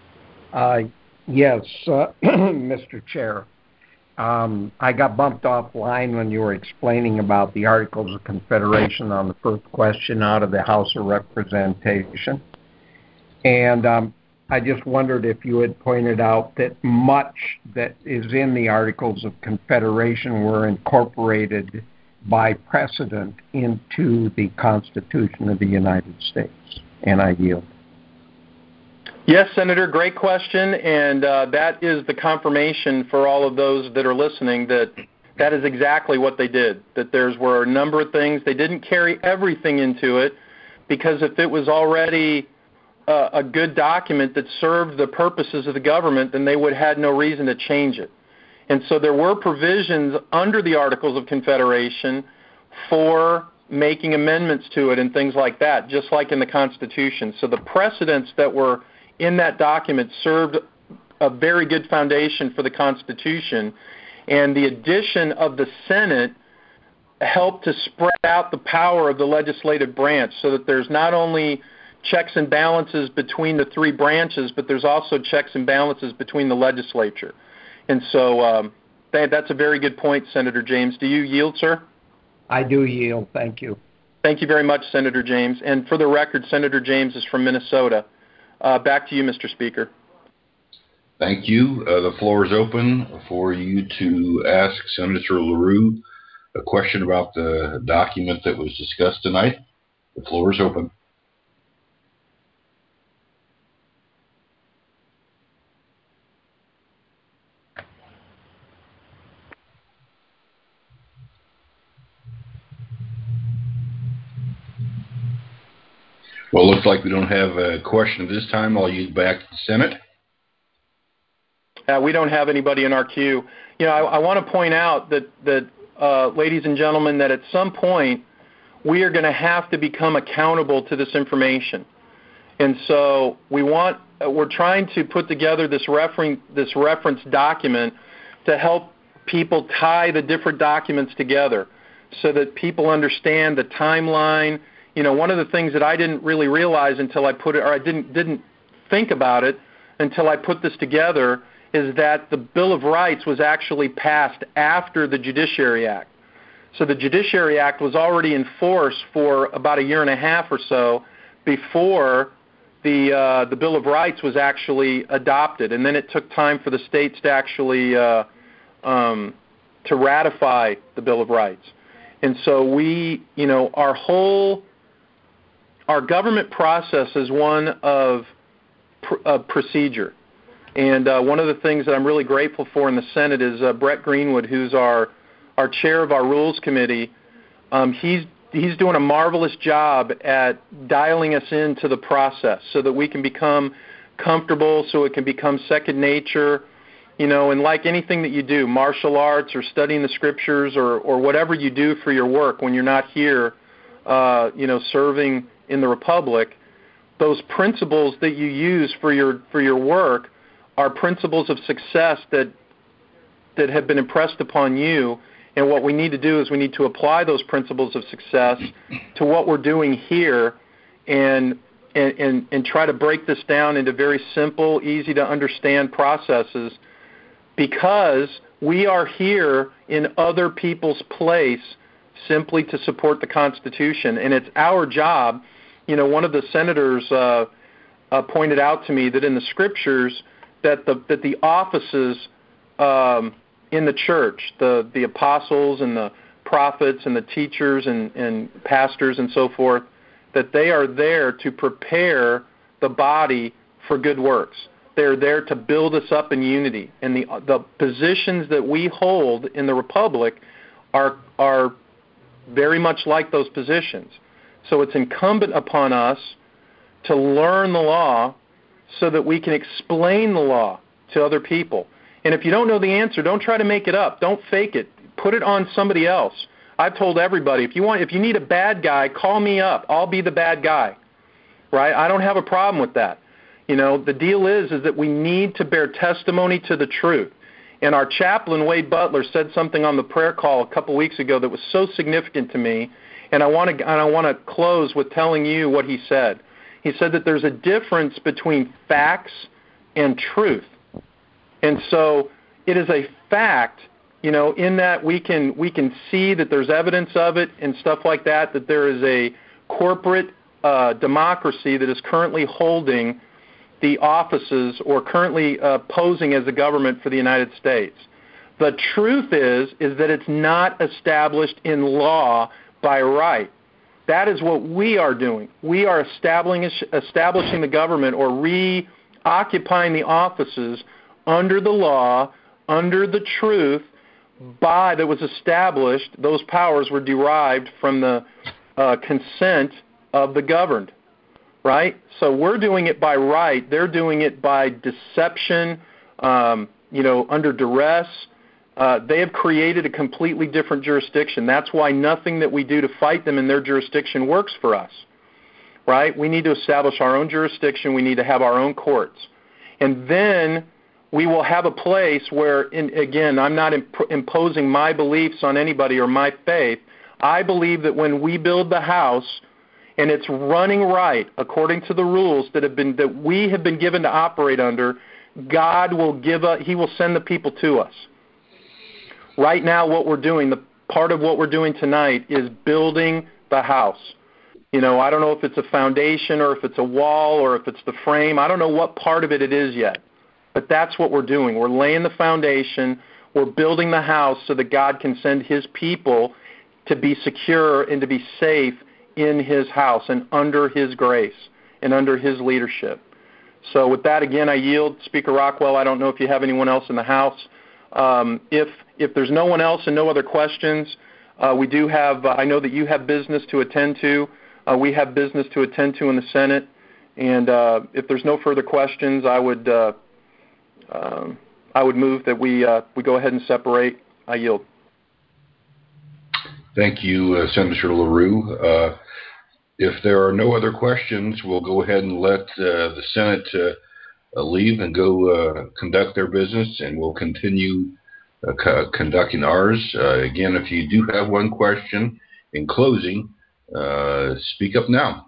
Yes, Mr. Chair. I got bumped offline when you were explaining about the Articles of Confederation on the first question out of the House of Representation. And I just wondered if you had pointed out that much that is in the Articles of Confederation were incorporated by precedent into the Constitution of the United States. And I yield. Yes, Senator, great question, and that is the confirmation for all of those that are listening that is exactly what they did, that there were a number of things. They didn't carry everything into it, because if it was already a good document that served the purposes of the government, then they would have had no reason to change it. And so there were provisions under the Articles of Confederation for making amendments to it and things like that, just like in the Constitution. So the precedents that were in that document served a very good foundation for the Constitution. And the addition of the Senate helped to spread out the power of the legislative branch so that there's not only checks and balances between the three branches, but there's also checks and balances between the legislature. And so that's a very good point, Senator James. Do you yield, sir? I do yield. Thank you. Thank you very much, Senator James. And for the record, Senator James is from Minnesota. Back to you, Mr. Speaker. Thank you. The floor is open for you to ask Senator LaRue a question about the document that was discussed tonight. The floor is open. Well, it looks like we don't have a question at this time. I'll yield back to the Senate. We don't have anybody in our queue. You know, I want to point out that ladies and gentlemen, that at some point we are going to have to become accountable to this information. And so we're trying to put together this reference document to help people tie the different documents together so that people understand the timeline. You know, one of the things that I didn't really realize until I put it, or I didn't think about it until I put this together, is that the Bill of Rights was actually passed after the Judiciary Act. So the Judiciary Act was already in force for about a year and a half or so before the Bill of Rights was actually adopted, and then it took time for the states to actually to ratify the Bill of Rights. And so our government process is one of procedure. And one of the things that I'm really grateful for in the Senate is Brett Greenwood, who's our chair of our Rules Committee. He's doing a marvelous job at dialing us into the process so that we can become comfortable, so it can become second nature. You know, and like anything that you do, martial arts or studying the scriptures or whatever you do for your work when you're not here, serving in the Republic, those principles that you use for your work are principles of success that have been impressed upon you. And what we need to do is we need to apply those principles of success to what we're doing here and try to break this down into very simple, easy to understand processes, because we are here in other people's place simply to support the Constitution. And it's our job. You know, one of the senators pointed out to me that in the Scriptures that the offices in the church, the apostles and the prophets and the teachers and pastors and so forth, that they are there to prepare the body for good works. They're there to build us up in unity. And the positions that we hold in the Republic are very much like those positions. So it's incumbent upon us to learn the law so that we can explain the law to other people. And if you don't know the answer, don't try to make it up. Don't fake it. Put it on somebody else. I've told everybody, if you need a bad guy, call me up. I'll be the bad guy. Right? I don't have a problem with that. You know, the deal is that we need to bear testimony to the truth. And our chaplain, Wade Butler, said something on the prayer call a couple weeks ago that was so significant to me, and I want to close with telling you what he said. He said that there's a difference between facts and truth. And so it is a fact, you know, in that we can see that there's evidence of it and stuff like that, that there is a corporate democracy that is currently holding the offices or currently posing as the government for the United States. The truth is that it's not established in law by right. That is what we are doing. We are establishing the government or reoccupying the offices under the law, under the truth, that was established. Those powers were derived from the consent of the governed. Right? So we're doing it by right. They're doing it by deception, under duress. They have created a completely different jurisdiction. That's why nothing that we do to fight them in their jurisdiction works for us. Right? We need to establish our own jurisdiction. We need to have our own courts. And then we will have a place where, again, I'm not imposing my beliefs on anybody or my faith. I believe that when we build the house and it's running right according to the rules that we have been given to operate under, God will He will send the people to us. Right now, what we're doing, the part of what we're doing tonight is building the house. I don't know if it's a foundation or if it's a wall or if it's the frame. I don't know what part of it is yet. But that's what we're doing. We're laying the foundation. We're building the house so that God can send His people to be secure and to be safe in His house and under His grace and under His leadership. So with that, again, I yield. Speaker Rockwell, I don't know if you have anyone else in the house. If there's no one else and no other questions, we do have, I know that you have business to attend to. We have business to attend to in the Senate. And if there's no further questions, I would move that we go ahead and separate. I yield. Thank you, Senator LaRue. If there are no other questions, we'll go ahead and let the Senate leave and go conduct their business, and we'll continue conducting ours. Again, if you do have one question in closing, speak up now.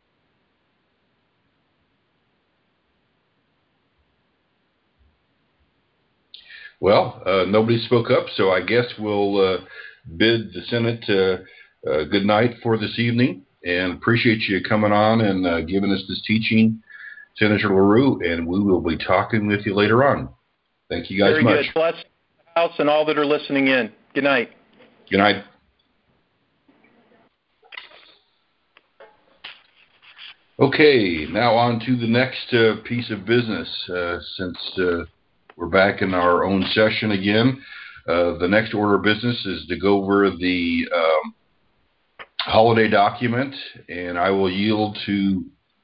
Well, nobody spoke up, so I guess we'll bid the Senate good night for this evening, and appreciate you coming on and giving us this teaching, Senator LaRue, and we will be talking with you later on. Thank you guys much. Very good. Bless the House and all that are listening in. Good night. Good night. Okay, now on to the next piece of business. Since we're back in our own session again, the next order of business is to go over the holiday document, and I will yield to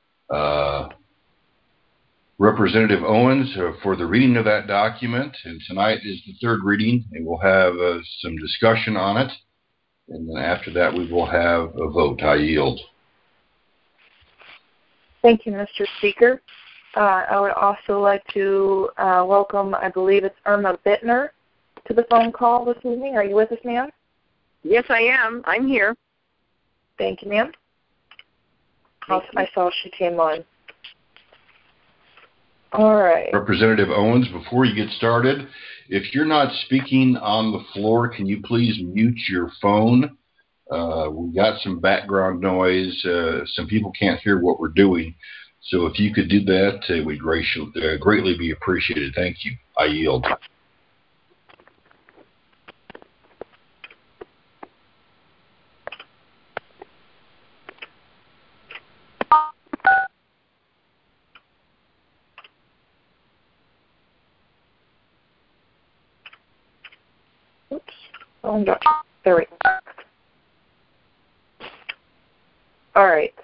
Representative Owens for the reading of that document. And tonight is the third reading, and we'll have some discussion on it. And then after that, we will have a vote. I yield. Thank you, Mr. Speaker. I would also like to welcome, I believe it's Irma Bittner, to the phone call this evening. Are you with us, ma'am? Yes, I am. I'm here. Thank you, ma'am. I saw she came on. All right. Representative Owens, before you get started, if you're not speaking on the floor, can you please mute your phone? We've got some background noise. Some people can't hear what we're doing. So if you could do that, it would greatly be appreciated. Thank you. I yield. Oops. Oh, no. There we go. All right.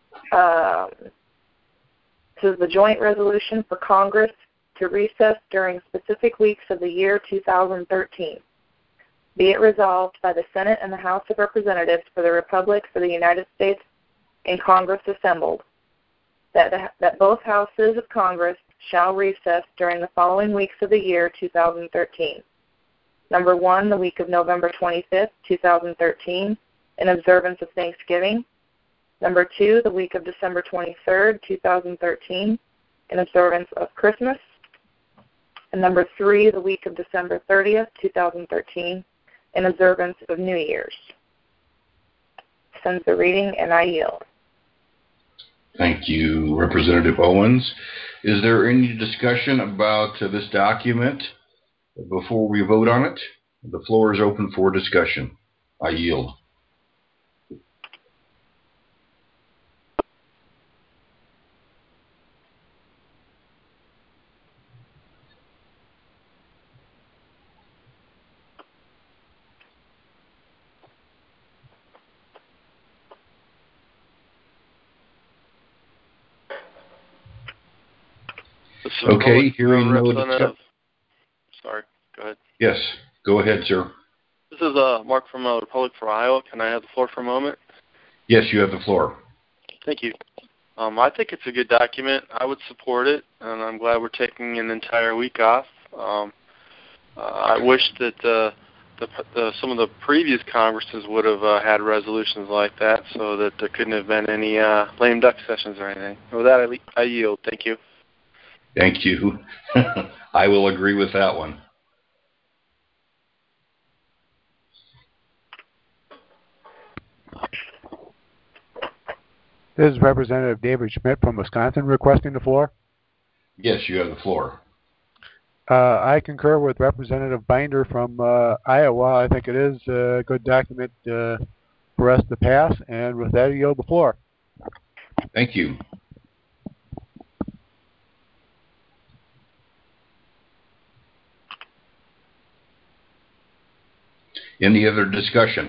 This is the joint resolution for Congress to recess during specific weeks of the year 2013. Be it resolved by the Senate and the House of Representatives for the Republic of the United States in Congress assembled, that both houses of Congress shall recess during the following weeks of the year 2013. Number 1, the week of November 25th, 2013, in observance of Thanksgiving. Number 2, the week of December 23rd, 2013, in observance of Christmas. And number 3, the week of December 30th, 2013, in observance of New Year's. Sends the reading, and I yield. Thank you, Representative Owens. Is there any discussion about this document before we vote on it? The floor is open for discussion. I yield. Okay, hearing no discussion. Sorry, go ahead. Yes, go ahead, sir. This is Mark from Republic for Iowa. Can I have the floor for a moment? Yes, you have the floor. Thank you. I think it's a good document. I would support it, and I'm glad we're taking an entire week off. I wish that some of the previous Congresses would have had resolutions like that, so that there couldn't have been any lame duck sessions or anything. With that, I yield. Thank you. Thank you. I will agree with that one. This is Representative David Schmidt from Wisconsin requesting the floor. Yes, you have the floor. I concur with Representative Binder from Iowa. I think it is a good document for us to pass, and with that, I yield the floor. Thank you. Any other discussion?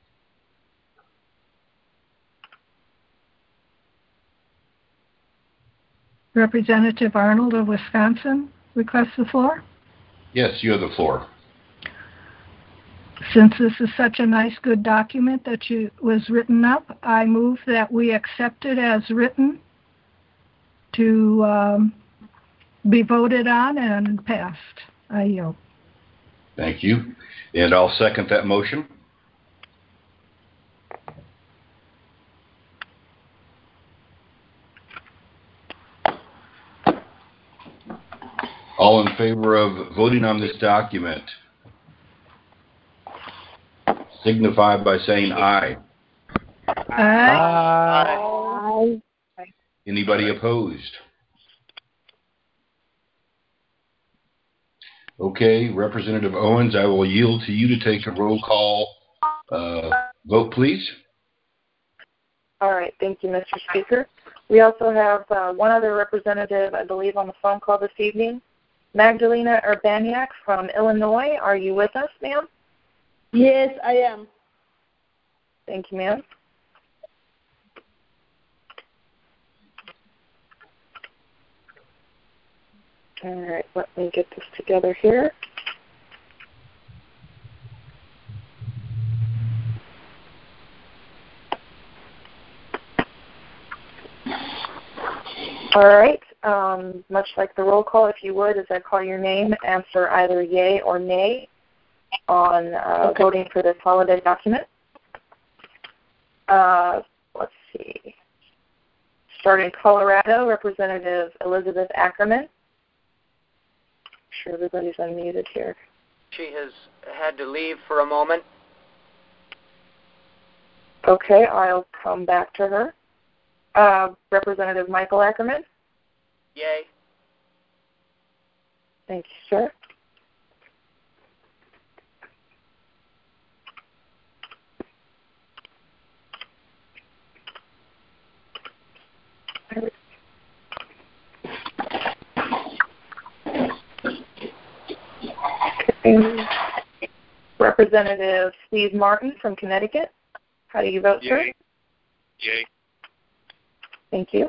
Representative Arnold of Wisconsin requests the floor. Yes, you have the floor. Since this is such a nice, good document that was written up, I move that we accept it as written to be voted on and passed. I yield. Thank you. And I'll second that motion. All in favor of voting on this document, signify by saying aye. Aye. Anybody opposed? Okay, Representative Owens, I will yield to you to take a roll call vote, please. All right, thank you, Mr. Speaker. We also have one other representative, I believe, on the phone call this evening. Magdalena Urbaniak from Illinois. Are you with us, ma'am? Yes, I am. Thank you, ma'am. All right, let me get this together here. All right, much like the roll call, if you would, as I call your name, answer either yay or nay on voting for this holiday document. Let's see. Starting in Colorado, Representative Elizabeth Ackerman. I'm sure everybody's unmuted here. She has had to leave for a moment. Okay, I'll come back to her. Representative Michael Ackerman. Yay. Thank you, sir. Okay. Representative Steve Martin from Connecticut. How do you vote, Yay. sir? Yay. Thank you.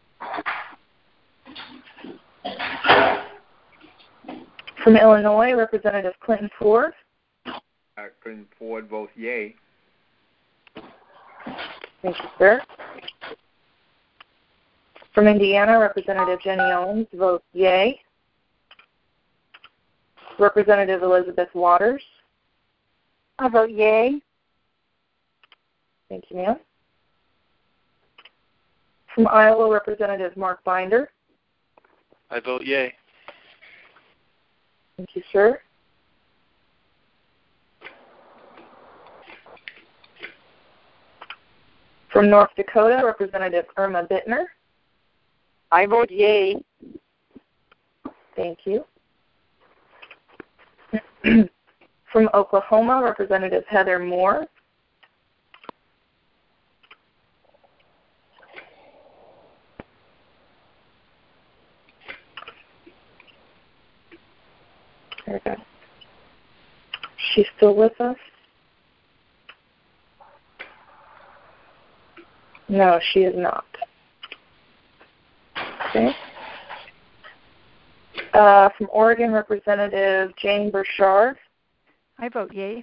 From Illinois, Representative Clinton Ford. Clinton Ford votes yay. Thank you, sir. From Indiana, Representative Jenny Owens votes yay. Representative Elizabeth Waters. I vote yay. Thank you, ma'am. From Iowa, Representative Mark Binder. I vote yay. Thank you, sir. From North Dakota, Representative Irma Bittner. I vote yay. Thank you. From Oklahoma, Representative Heather Moore. There we go. She's still with us? No, she is not. Okay. From Oregon, Representative Jane Burchard. I vote yay.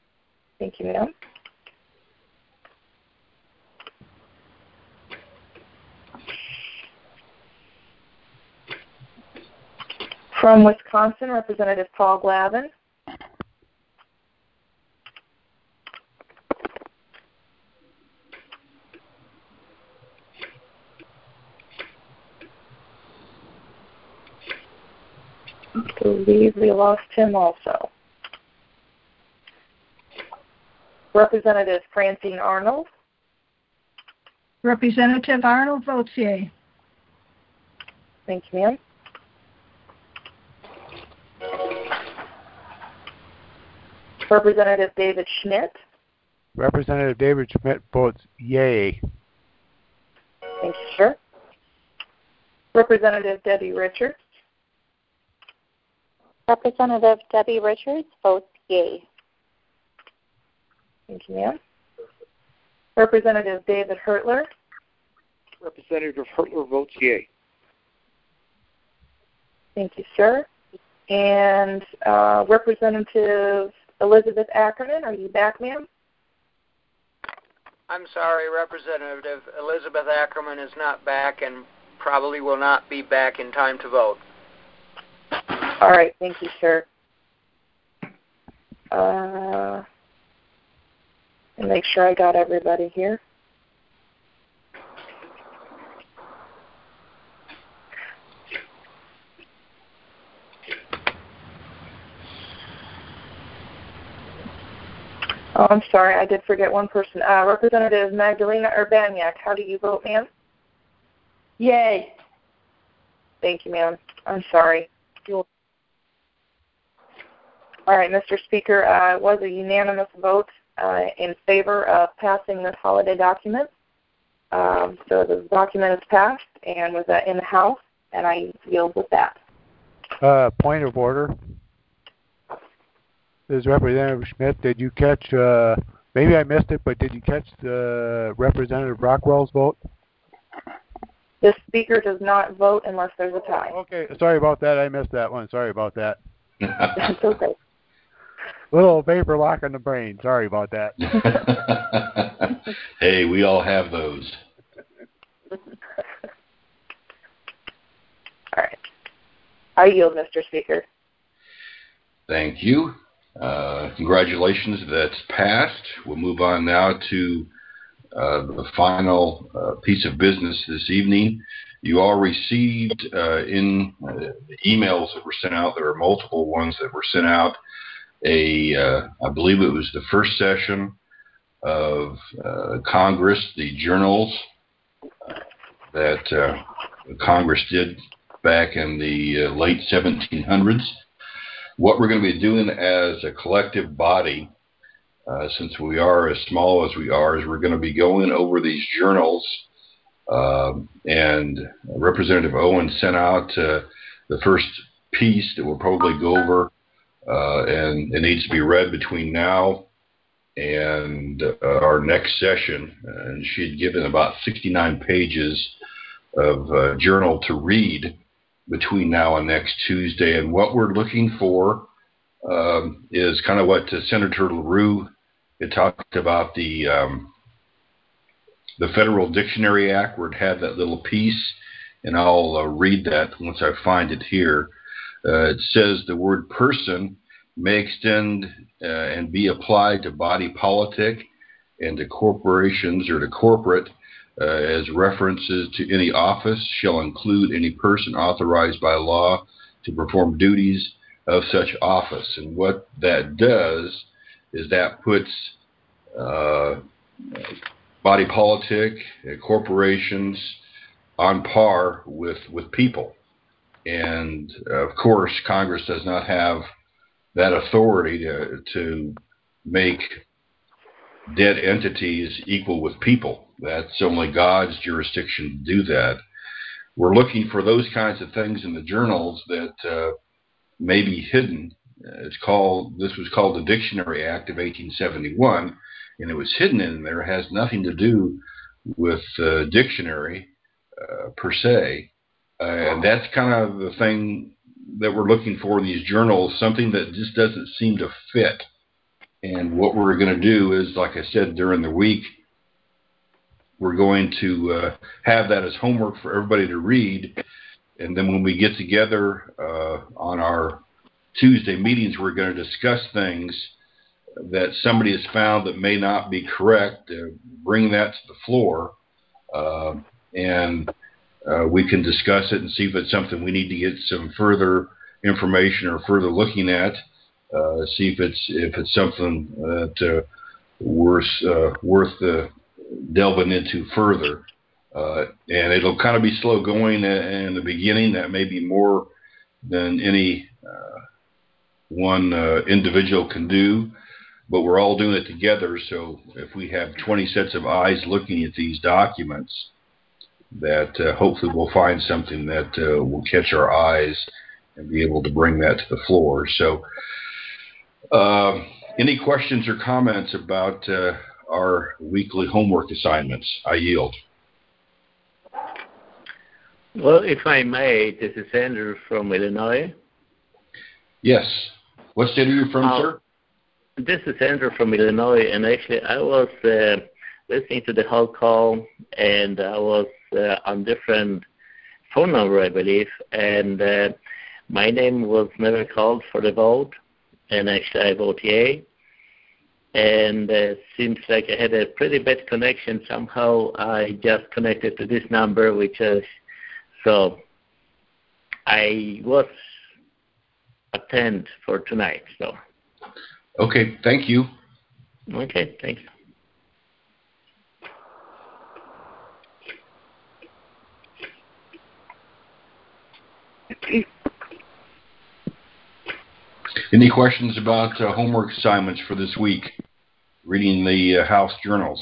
Thank you, ma'am. From Wisconsin, Representative Paul Glavin. I believe we lost him also. Representative Francine Arnold. Representative Arnold votes yea. Thank you, ma'am. Representative David Schmidt. Representative David Schmidt votes yea. Thank you, sir. Representative Debbie Richards. Representative Debbie Richards votes yea. Thank you, ma'am. Representative David Hertler. Representative Hertler votes yea. Thank you, sir. And Representative Elizabeth Ackerman, are you back, ma'am? I'm sorry, Representative Elizabeth Ackerman is not back and probably will not be back in time to vote. All right, thank you, sir. And make sure I got everybody here. Oh, I'm sorry, I did forget one person. Representative Magdalena Urbaniak, how do you vote, ma'am? Yay. Thank you, ma'am. I'm sorry. All right, Mr. Speaker, it was a unanimous vote in favor of passing this holiday document. So the document is passed and was in the House, and I yield with that. Point of order. This is Representative Schmidt. Did you catch, maybe I missed it, but did you catch the Representative Rockwell's vote? The Speaker does not vote unless there's a tie. Okay, sorry about that. I missed that one. Sorry about that. That's okay. Little vapor lock in the brain. Sorry about that. Hey, we all have those. All right. I yield, Mr. Speaker. Thank you. Congratulations, that's passed. We'll move on now to the final piece of business this evening. You all received in the emails that were sent out, there are multiple ones that were sent out, I believe it was the first session of Congress, the journals that Congress did back in the late 1700s. What we're going to be doing as a collective body, since we are as small as we are, is we're going to be going over these journals. And Representative Owen sent out the first piece that we'll probably go over, and it needs to be read between now and our next session. And she had given about 69 pages of journal to read between now and next Tuesday. And what we're looking for is kind of what Senator LaRue had talked about, the Federal Dictionary Act, where it had that little piece, and I'll read that once I find it here. It says the word person may extend and be applied to body politic and to corporations or to corporate, as references to any office shall include any person authorized by law to perform duties of such office. And what that does is that puts body politic, corporations on par with people. And of course, Congress does not have that authority to make dead entities equal with people. That's only God's jurisdiction to do that. We're looking for those kinds of things in the journals that may be hidden. This was called the Dictionary Act of 1871, and it was hidden in there. It has nothing to do with dictionary per se. And that's kind of the thing that we're looking for in these journals, something that just doesn't seem to fit. And what we're going to do is, like I said, during the week, we're going to have that as homework for everybody to read. And then when we get together on our Tuesday meetings, we're going to discuss things that somebody has found that may not be correct. Bring that to the floor, and we can discuss it and see if it's something we need to get some further information or further looking at. See if it's something that worth delving into further. And it'll kind of be slow going in the beginning. That may be more than any one individual can do, but we're all doing it together. So if we have 20 sets of eyes looking at these documents, that hopefully we'll find something that will catch our eyes and be able to bring that to the floor. So any questions or comments about our weekly homework assignments? I yield. Well, if I may, this is Andrew from Illinois. Yes. What state are you from, sir? This is Andrew from Illinois, and actually I was listening to the whole call, and I was on different phone number, I believe, and my name was never called for the vote, and actually I vote yay. And it seems like I had a pretty bad connection. Somehow I just connected to this number, which is, so I was attend for tonight. So. Okay, thank you. Okay, thanks. Any questions about homework assignments for this week? Reading the House journals.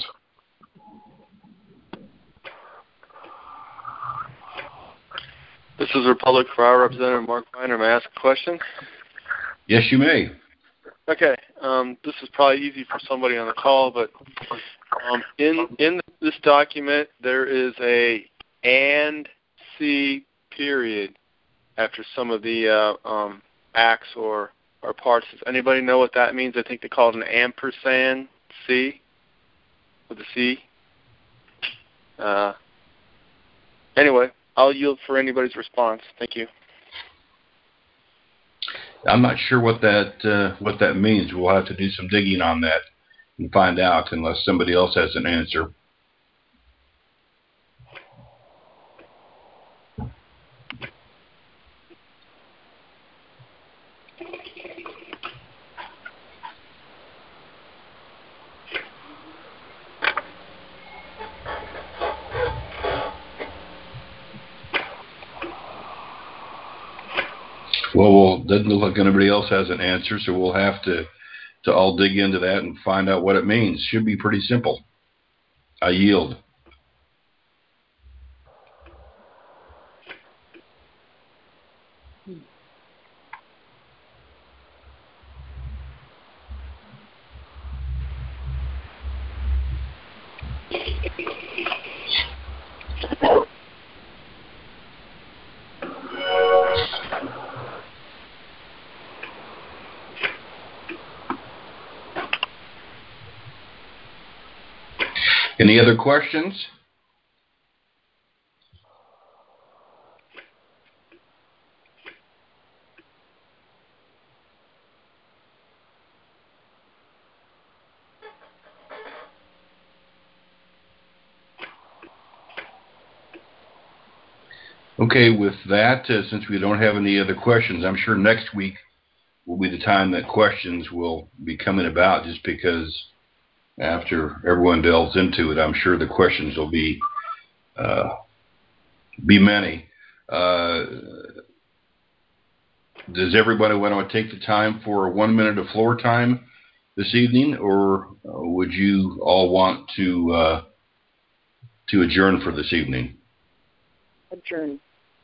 This is Republic for our Representative Mark Binder. May I ask a question? Yes, you may. Okay. This is probably easy for somebody on the call, but in this document there is a and C period after some of the acts or parts. Does anybody know what that means? I think they call it an ampersand C with a C. Anyway, I'll yield for anybody's response. Thank you. I'm not sure what that means. We'll have to do some digging on that and find out, unless somebody else has an answer. Well, doesn't look like anybody else has an answer, so we'll have to all dig into that and find out what it means. Should be pretty simple. I yield. Any other questions? Okay, with that, since we don't have any other questions, I'm sure next week will be the time that questions will be coming about, just because after everyone delves into it, I'm sure the questions will be many. Does everybody want to take the time for 1 minute of floor time this evening, or would you all want to adjourn for this evening? Adjourn.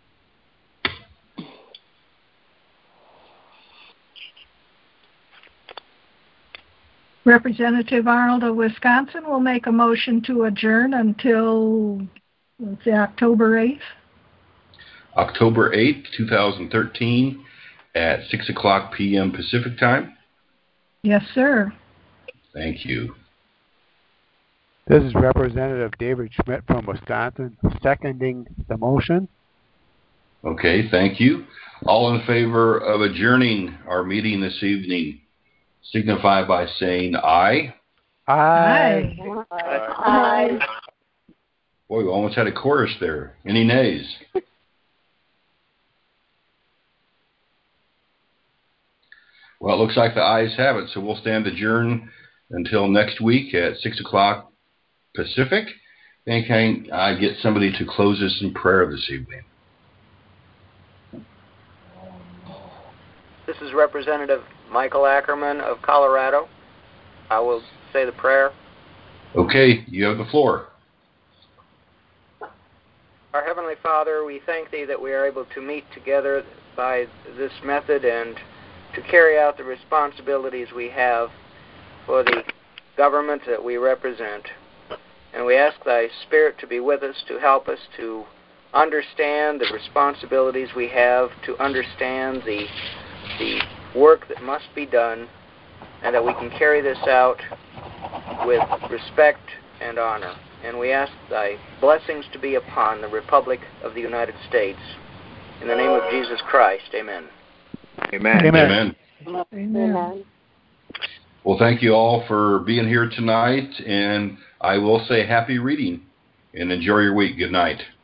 Representative Arnold of Wisconsin will make a motion to adjourn until, let's say, October 8th. October 8th, 2013 at 6 o'clock p.m. Pacific time? Yes, sir. Thank you. This is Representative David Schmidt from Wisconsin, seconding the motion. Okay, thank you. All in favor of adjourning our meeting this evening, signify by saying aye. Aye. Aye. Boy, we almost had a chorus there. Any nays? Well, it looks like the ayes have it, so we'll stand adjourned until next week at 6 o'clock Pacific. And can I get somebody to close us in prayer this evening? This is Representative Michael Ackerman of Colorado. I will say the prayer. Okay, you have the floor. Our Heavenly Father, we thank Thee that we are able to meet together by this method and to carry out the responsibilities we have for the government that we represent. And we ask Thy Spirit to be with us, to help us to understand the responsibilities we have, to understand the work that must be done, and that we can carry this out with respect and honor. And we ask Thy blessings to be upon the Republic of the United States. In the name of Jesus Christ, amen. Amen. Amen. Amen. Well, thank you all for being here tonight, and I will say happy reading, and enjoy your week. Good night.